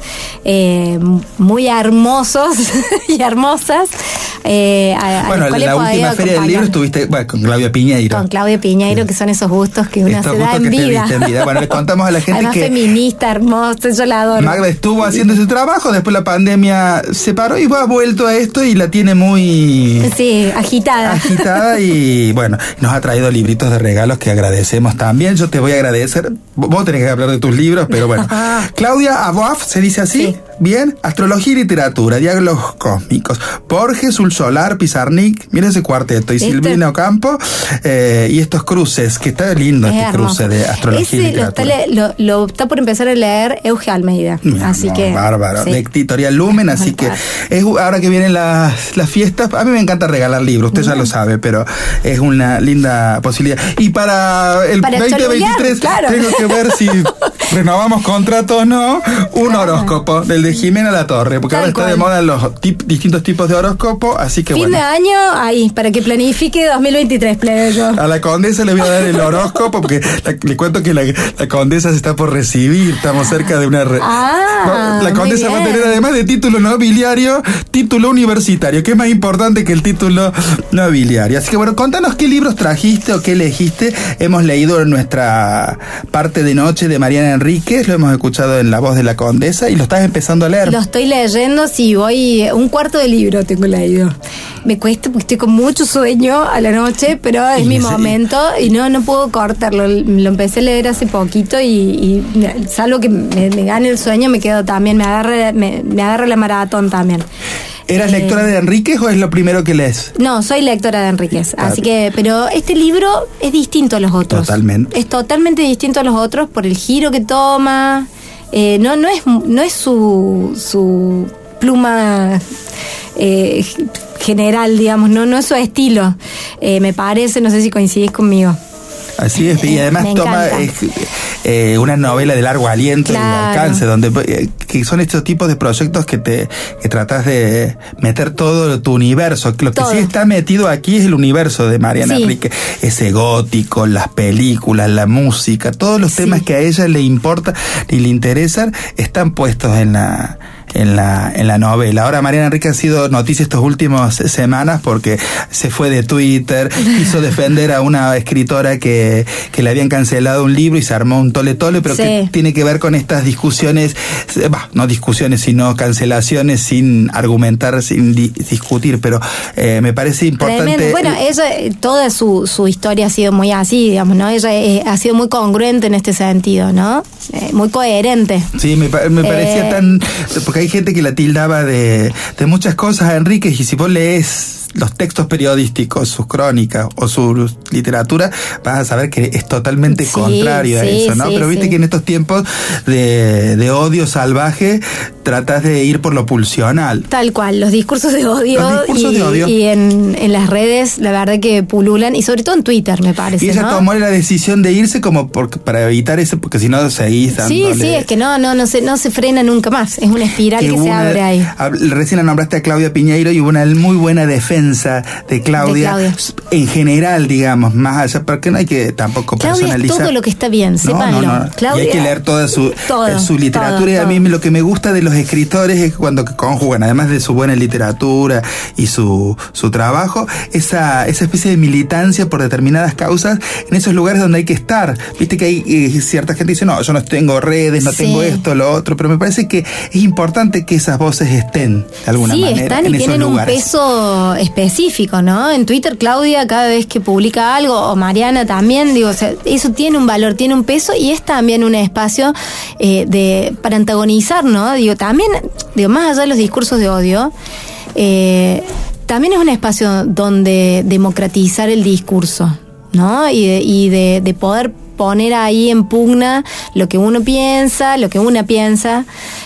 muy hermosos y hermosas. Bueno, en la última Feria del Libro estuviste con Claudia Piñeiro. Con Claudia Piñeiro, que son esos gustos que uno se da en vida. Bueno, les contamos a la gente además, que feminista, hermosa, yo la adoro. Magda estuvo haciendo ese trabajo, después la pandemia se paró y ha vuelto a esto y la tiene muy... Sí, agitada. Y bueno, nos ha traído libritos de regalos que agradecemos también. Yo te voy a agradecer. Vos tenés que hablar de tus libros, pero bueno. Claudia Aboaf, ¿se dice así? Sí. Bien. Astrología y literatura, diálogos cósmicos. Borges, Ulsolar, Pizarnik, mira ese cuarteto. Y Silvina Ocampo, y estos cruces, que está lindo este cruce de astrología y literatura. Lo está por empezar a leer Euge Almeida. Así que. Bárbaro. Sí. De Editorial Lumen, así que ahora que vienen las fiestas, a mí me encanta regalar libros, usted ya lo sabe, pero es una linda posibilidad. Y para el 2023 claro. tengo que ver si renovamos contrato o no, un horóscopo del de Jimena Latorre, porque ahora está de moda los distintos tipos de horóscopo, así que fin de año, ahí, para que planifique 2023, plebeyo. A la Condesa le voy a dar el horóscopo, porque le cuento que la Condesa se está por recibir, estamos cerca de una... la Condesa va a tener, además de título nobiliario, título universitario, que es más importante que el título nobiliario. Así que bueno, contanos qué libros trajiste o qué elegiste. Hemos leído en nuestra parte de noche de Mariana Enríquez, lo hemos escuchado en La Voz de la Condesa, y lo estás empezando a leer. Lo estoy leyendo, sí, voy un cuarto de libro tengo leído. Me cuesta porque estoy con mucho sueño a la noche, pero es mi momento y no puedo cortarlo. Lo empecé a leer hace poquito y salvo que me gane el sueño, me quedo también, me agarra la maratón también. ¿Eras lectora de Enríquez o es lo primero que lees? No, soy lectora de Enríquez, así que, pero este libro es distinto a los otros. Totalmente. Es totalmente distinto a los otros por el giro que toma. No es su pluma general, digamos, no es su estilo. Me parece, no sé si coincidís conmigo. Así es, y además toma una novela de largo aliento y alcance, donde que son estos tipos de proyectos que tratas de meter todo tu universo. Lo que sí está metido aquí es el universo de Mariana Enríquez, ese gótico, las películas, la música, todos los temas que a ella le importan y le interesan están puestos en la novela. Ahora Mariana Enríquez ha sido noticia estas últimas semanas porque se fue de Twitter, quiso defender a una escritora que le habían cancelado un libro y se armó un tole, pero que tiene que ver con estas discusiones, no discusiones, sino cancelaciones sin argumentar, sin discutir, pero me parece importante. Tremendo. Bueno, ella, toda su historia ha sido muy así, digamos, ¿no? Ella ha sido muy congruente en este sentido, ¿no? Muy coherente. Sí, me parecía tan... Porque hay gente que la tildaba de muchas cosas a Enríquez, y si vos lees los textos periodísticos, sus crónicas o su literatura, vas a saber que es totalmente contrario a eso, ¿no? Pero viste que en estos tiempos de odio salvaje tratas de ir por lo pulsional. Tal cual, los discursos de odio. Y en las redes, la verdad que pululan, y sobre todo en Twitter, me parece. Y ella tomó la decisión de irse como para evitar eso, porque si no seguís dándole... Sí, es que no se frena nunca más. Es una espiral que se abre ahí. Recién la nombraste a Claudia Piñeiro y hubo una muy buena defensa de Claudia. En general, digamos, más allá, porque no hay que tampoco Claudia personalizar. Es todo lo que está bien, sépanlo. No. Claudia, y hay que leer toda su literatura, y a mí lo que me gusta de los escritores es cuando conjugan, además de su buena literatura y su trabajo, esa especie de militancia por determinadas causas en esos lugares donde hay que estar. Viste que hay cierta gente que dice, no, yo no tengo redes, no tengo esto, lo otro, pero me parece que es importante que esas voces estén de alguna manera están en y esos tienen lugares. Un peso específico, ¿no? En Twitter, Claudia, cada vez que publica algo, o Mariana también, digo, o sea, eso tiene un valor, tiene un peso, y es también un espacio para antagonizar, ¿no? Digo, también, más allá de los discursos de odio, también es un espacio donde democratizar el discurso, ¿no? Y de poder poner ahí en pugna lo que uno piensa, lo que una piensa,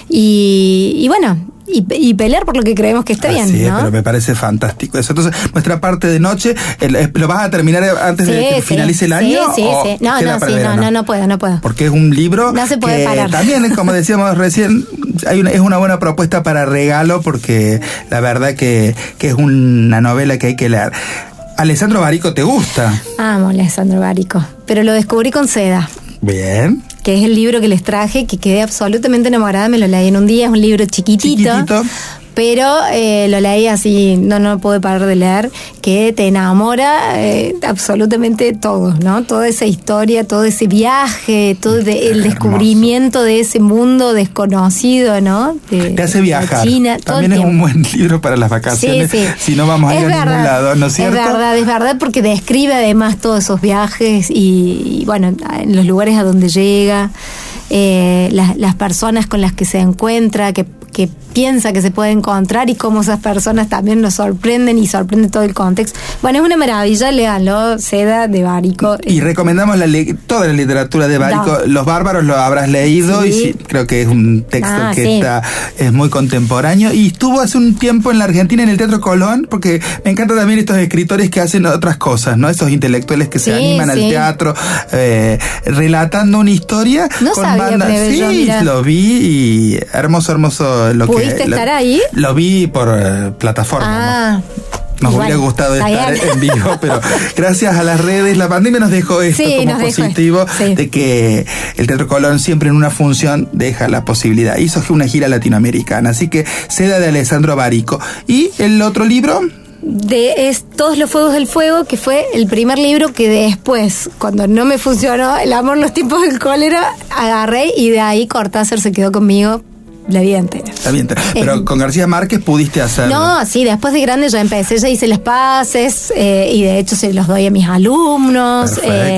y bueno, y pelear por lo que creemos que está bien, sí, ¿no? Pero me parece fantástico eso. Entonces, nuestra parte de noche, ¿lo vas a terminar antes de que finalice el año? Sí. No puedo. Porque es un libro no se puede que parar. También, como decíamos recién, es una buena propuesta para regalo, porque la verdad que es una novela que hay que leer. ¿Alessandro Barico te gusta? Amo a Alessandro Barico, pero lo descubrí con Seda. Bien. Que es el libro que les traje, que quedé absolutamente enamorada, me lo leí en un día, es un libro chiquitito. Pero lo leí así, no pude parar de leer, que te enamora absolutamente todo, ¿no? Toda esa historia, todo ese viaje, todo el descubrimiento de ese mundo desconocido, ¿no? Te hace viajar. China, también es un buen libro para las vacaciones, si no vamos a ir a ningún lado, ¿no es cierto? Es verdad, porque describe además todos esos viajes y bueno, en los lugares a donde llega, las personas con las que se encuentra, que piensa que se puede encontrar, y cómo esas personas también nos sorprenden y sorprende todo el contexto. Bueno, es una maravilla, léanlo, Seda de Barico. Y recomendamos toda la literatura de Barico. No. Los bárbaros lo habrás leído, y sí, creo que es un texto que es muy contemporáneo, y estuvo hace un tiempo en la Argentina en el Teatro Colón, porque me encantan también estos escritores que hacen otras cosas, ¿no? Esos intelectuales que se animan al teatro, relatando una historia. No con sabía, bandas. Sí, lo vi, y hermoso lo que... ¿Pudiste estar ahí? Lo vi por plataforma. Nos hubiera gustado estar en vivo, pero gracias a las redes, la pandemia nos dejó esto como positivo, de que el Teatro Colón siempre en una función deja la posibilidad. Hizo una gira latinoamericana, así que Seda de Alessandro Barico. ¿Y el otro libro? Es Todos los Fuegos del Fuego, que fue el primer libro que después, cuando no me funcionó El amor en los tiempos del cólera, agarré, y de ahí Cortázar se quedó conmigo la vida entera. Pero con García Márquez pudiste hacerlo. No, sí, después de grande ya empecé, ya hice las pases, y de hecho se los doy a mis alumnos.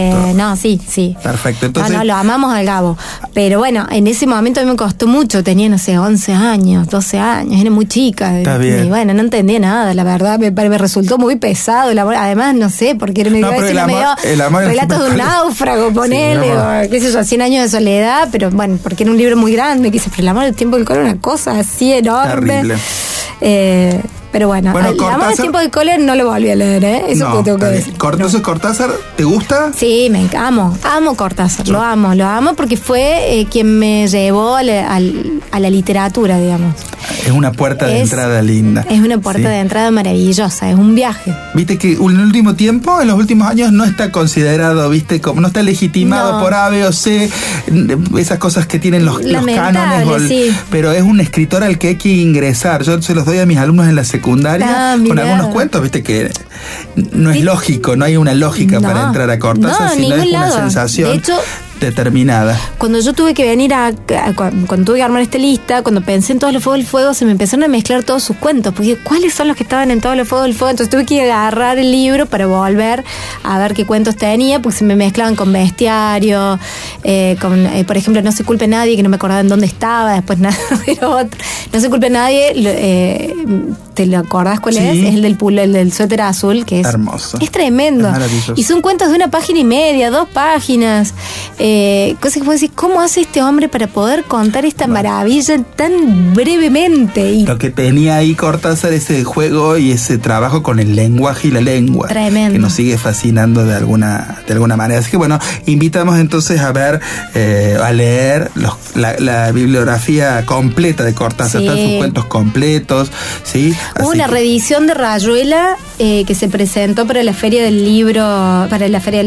Sí. Perfecto. Entonces... No, lo amamos al Gabo. Pero bueno, en ese momento a mí me costó mucho, tenía, 11 años, 12 años, era muy chica. Está bien. Y bueno, no entendía nada, la verdad, me resultó muy pesado el amor. Además, no sé, porque era medio relatos de un náufrago, ponele, o qué sé yo, 100 años de soledad, pero bueno, porque era un libro muy grande, que dice, pero el amor del tiempo del cólera, una cosa así enorme. Terrible. Pero bueno, el amor del tiempo del cólera no lo volví a leer, eso no, tengo que decir. Cortázar, ¿te gusta? Sí, amo Cortázar, lo amo porque fue quien me llevó a la literatura, digamos. Es una puerta de entrada linda. Es una puerta de entrada maravillosa, es un viaje. Viste que en el último tiempo, en los últimos años, no está considerado, como no está legitimado por A, B o C, esas cosas que tienen los cánones, pero es un escritor al que hay que ingresar. Yo se los doy a mis alumnos en la secundaria con algunos cuentos, viste que no es lógico, no hay una lógica para entrar a Cortázar, sino es una sensación. De hecho, determinada. Cuando yo tuve que venir cuando tuve que armar esta lista, cuando pensé en Todos los Fuegos del Fuego, se me empezaron a mezclar todos sus cuentos, porque ¿cuáles son los que estaban en Todos los Fuegos del Fuego? Entonces tuve que agarrar el libro para volver a ver qué cuentos tenía, porque se me mezclaban con Bestiario, por ejemplo, No se culpe a nadie, que no me acordaba en dónde estaba, después nada, pero otro. No se culpe a nadie, ¿te lo acordás cuál es? Es el del suéter azul, que es hermoso. Es tremendo. Es maravilloso. Y son cuentos de 1 página y media, 2 páginas. Cosas que vos decís, ¿cómo hace este hombre para poder contar esta maravilla tan brevemente? Y lo que tenía ahí Cortázar, ese juego y ese trabajo con el lenguaje y la lengua. Tremendo. Que nos sigue fascinando de alguna manera. Así que bueno, invitamos entonces a ver, a leer la bibliografía completa de Cortázar, todos sus cuentos completos, ¿sí? Hubo una reedición de Rayuela que se presentó para la Feria del Libro, para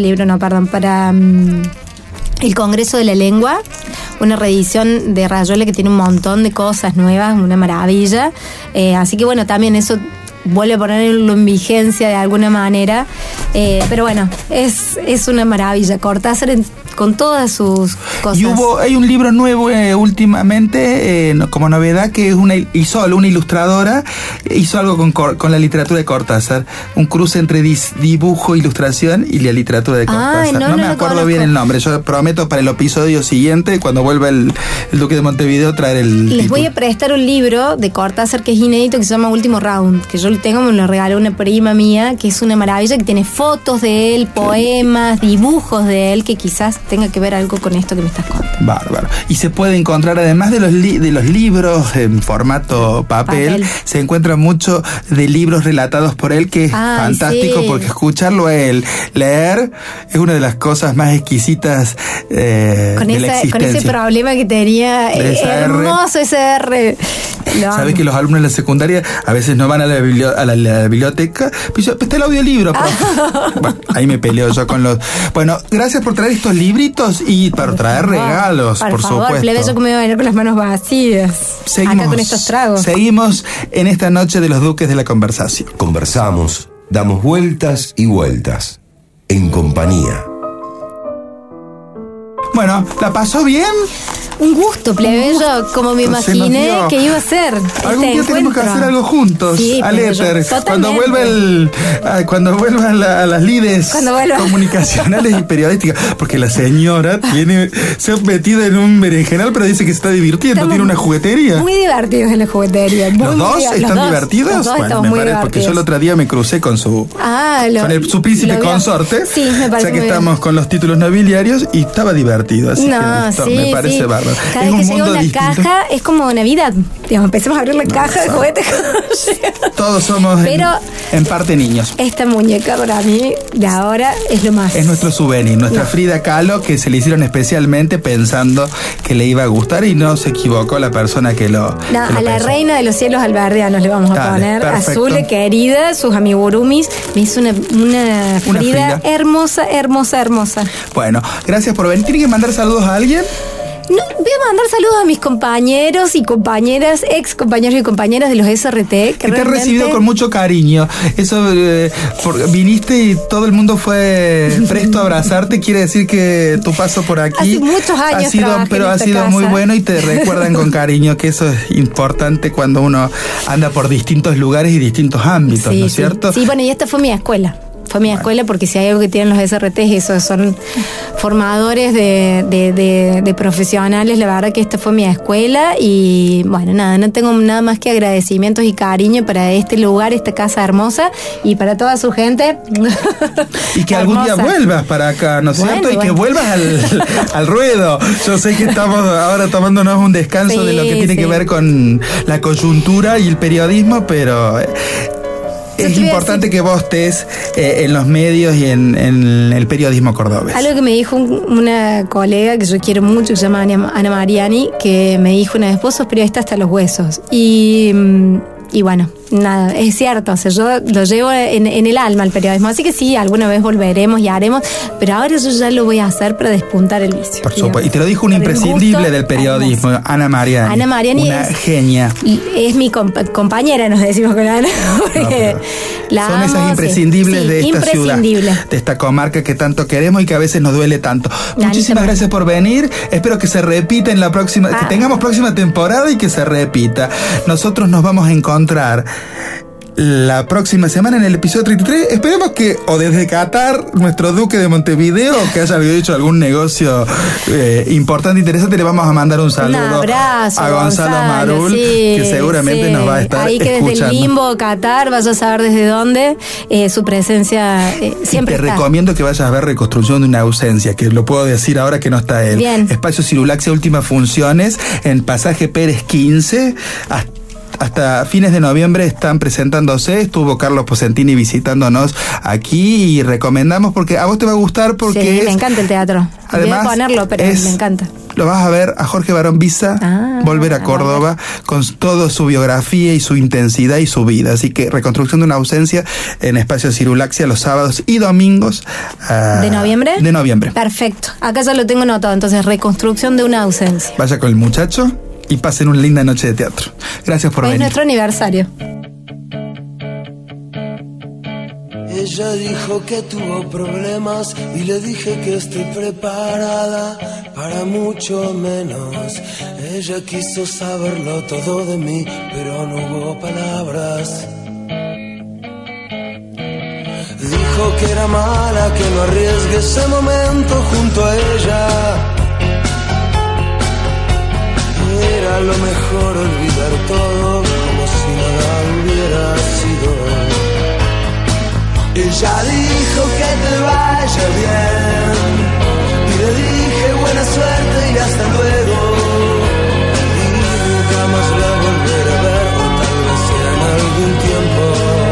el Congreso de la Lengua, una reedición de Rayuela que tiene un montón de cosas nuevas, una maravilla. Así que bueno, también eso vuelve a ponerlo en vigencia de alguna manera. Pero bueno, es una maravilla. Cortázar con todas sus cosas. Y hay un libro nuevo últimamente, como novedad, que es una ilustradora, hizo algo con la literatura de Cortázar, un cruce entre dibujo, ilustración y la literatura de Cortázar. No me acuerdo bien el nombre, yo prometo para el episodio siguiente, cuando vuelva el Duque de Montevideo, traer el Les título. voy a prestar un libro de Cortázar que es inédito, que se llama Último Round, que yo lo tengo, me lo regaló una prima mía, que es una maravilla, que tiene fotos de él, poemas, dibujos de él, que quizás tenga que ver algo con esto que me estás contando. Bárbaro. Y se puede encontrar, además de los libros en formato papel, se encuentra mucho de libros relatados por él, que es fantástico, sí. Porque escucharlo a él leer es una de las cosas más exquisitas de la existencia. Con ese problema que tenía, hermoso ese R. ¿Sabes que los alumnos de la secundaria a veces no van a la biblioteca? Pues está el audiolibro. Bueno, ahí me peleo yo con los... Bueno, gracias por traer estos libritos y por traer regalos, por supuesto. Plebeyo, que me voy a venir con las manos vacías. Seguimos, acá con estos tragos. Seguimos en esta noche de los Duques de la Conversación. Conversamos, damos vueltas y vueltas, en compañía. Bueno, ¿la pasó bien? Un gusto, plebeyo, como me imaginé que iba a ser. Algún día tenemos que hacer algo juntos, sí, al éter. Cuando vuelvan las lides comunicacionales y periodísticas. Porque la señora se ha metido en un berenjenal, pero dice que se está divirtiendo. Tiene una juguetería. Muy divertidos en la juguetería. ¿Los dos están divertidos? Los dos estamos muy divertidos. Porque yo el otro día me crucé con su príncipe consorte. Sí, me parece. Ya que estamos con los títulos nobiliarios y estaba divertido. Así que me parece bárbaro. Cada vez que llega una caja es como Navidad. Digamos, empecemos a abrir la caja de juguetes. Todos somos en parte niños. Esta muñeca para mí de ahora es lo más. Es nuestro souvenir, nuestra Frida Kahlo, que se le hicieron especialmente pensando que le iba a gustar, y no se equivocó la persona que lo a la pensó. Reina de los cielos alberdianos le vamos a poner. Perfecto. Azul, querida, sus amigurumis. Me hizo una Frida hermosa. Bueno, gracias por venir. ¿Tiene que mandar saludos a alguien? No, voy a mandar saludos a mis compañeros y compañeras, ex compañeros y compañeras de los SRT. Que te han recibido con mucho cariño. Eso, viniste y todo el mundo fue presto a abrazarte. Quiere decir que tu paso por aquí hace muchos años ha sido muy bueno, y te recuerdan con cariño, que eso es importante cuando uno anda por distintos lugares y distintos ámbitos, ¿no es cierto? Sí, bueno, y esta fue mi escuela. Fue mi escuela, porque si hay algo que tienen los SRT es eso, son formadores de profesionales. La verdad que esta fue mi escuela, y bueno, no tengo nada más que agradecimientos y cariño para este lugar, esta casa hermosa, y para toda su gente. Y que algún día vuelvas para acá, ¿no es cierto? Y que vuelvas al ruedo. Yo sé que estamos ahora tomándonos un descanso de lo que tiene que ver con la coyuntura y el periodismo, pero... Es importante que vos estés en los medios y en el periodismo cordobés. Algo que me dijo una colega que yo quiero mucho, que se llama Ana Mariani, que me dijo una vez: vos sos periodista hasta los huesos. Y bueno, nada, es cierto, o sea, yo lo llevo en el alma el periodismo, así que sí, alguna vez volveremos y haremos, pero ahora yo ya lo voy a hacer para despuntar el vicio. Por supuesto, y te lo dijo una imprescindible del periodismo, Ana Mariani. Ana Mariani una genia. Es mi compañera, nos decimos con Ana. Son esas imprescindibles de esta ciudad, de esta comarca que tanto queremos y que a veces nos duele tanto. Muchísimas gracias por venir. Espero que se repita en la próxima, que tengamos próxima temporada y que se repita. Nosotros nos vamos a encontrar la próxima semana en el episodio 33. Esperemos que, o desde Qatar, nuestro Duque de Montevideo, que haya hecho algún negocio importante, interesante, le vamos a mandar un saludo, un abrazo, a Gonzalo Marul, que seguramente nos va a estar ahí, que escuchando. Desde el limbo Qatar, vaya a saber desde dónde, su presencia siempre y te está. recomiendo que vayas a ver Reconstrucción de una ausencia, que lo puedo decir ahora que no está él. Bien. Espacio Cirulaxia, últimas funciones en Pasaje Pérez 15. Hasta fines de noviembre están presentándose. Estuvo Carlos Posentini visitándonos aquí, y recomendamos, porque a vos te va a gustar, porque me encanta el teatro. Además, voy a ponerlo, pero me encanta. Lo vas a ver a Jorge Barón Visa volver a Córdoba con toda su biografía y su intensidad y su vida. Así que Reconstrucción de una ausencia en Espacio Cirulaxia los sábados y domingos. ¿De noviembre? De noviembre. Perfecto. Acá ya lo tengo anotado. Entonces, Reconstrucción de una ausencia. Vaya con el muchacho y pasen una linda noche de teatro. Gracias por venir. Es nuestro aniversario. Ella dijo que tuvo problemas y le dije que estoy preparada para mucho menos. Ella quiso saberlo todo de mí, pero no hubo palabras. Dijo que era mala, que no arriesgue ese momento junto a ella. Era lo mejor olvidar todo como si nada hubiera sido. Ella dijo que te vaya bien y le dije buena suerte y hasta luego. Y nunca más la volveré a ver, o tal vez sea en algún tiempo.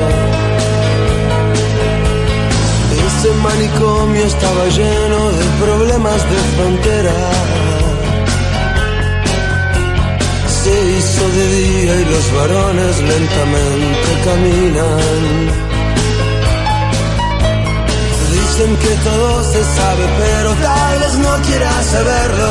Ese manicomio estaba lleno de problemas de frontera. Se hizo de día y los varones lentamente caminan. Dicen que todo se sabe, pero tal vez no quieras saberlo.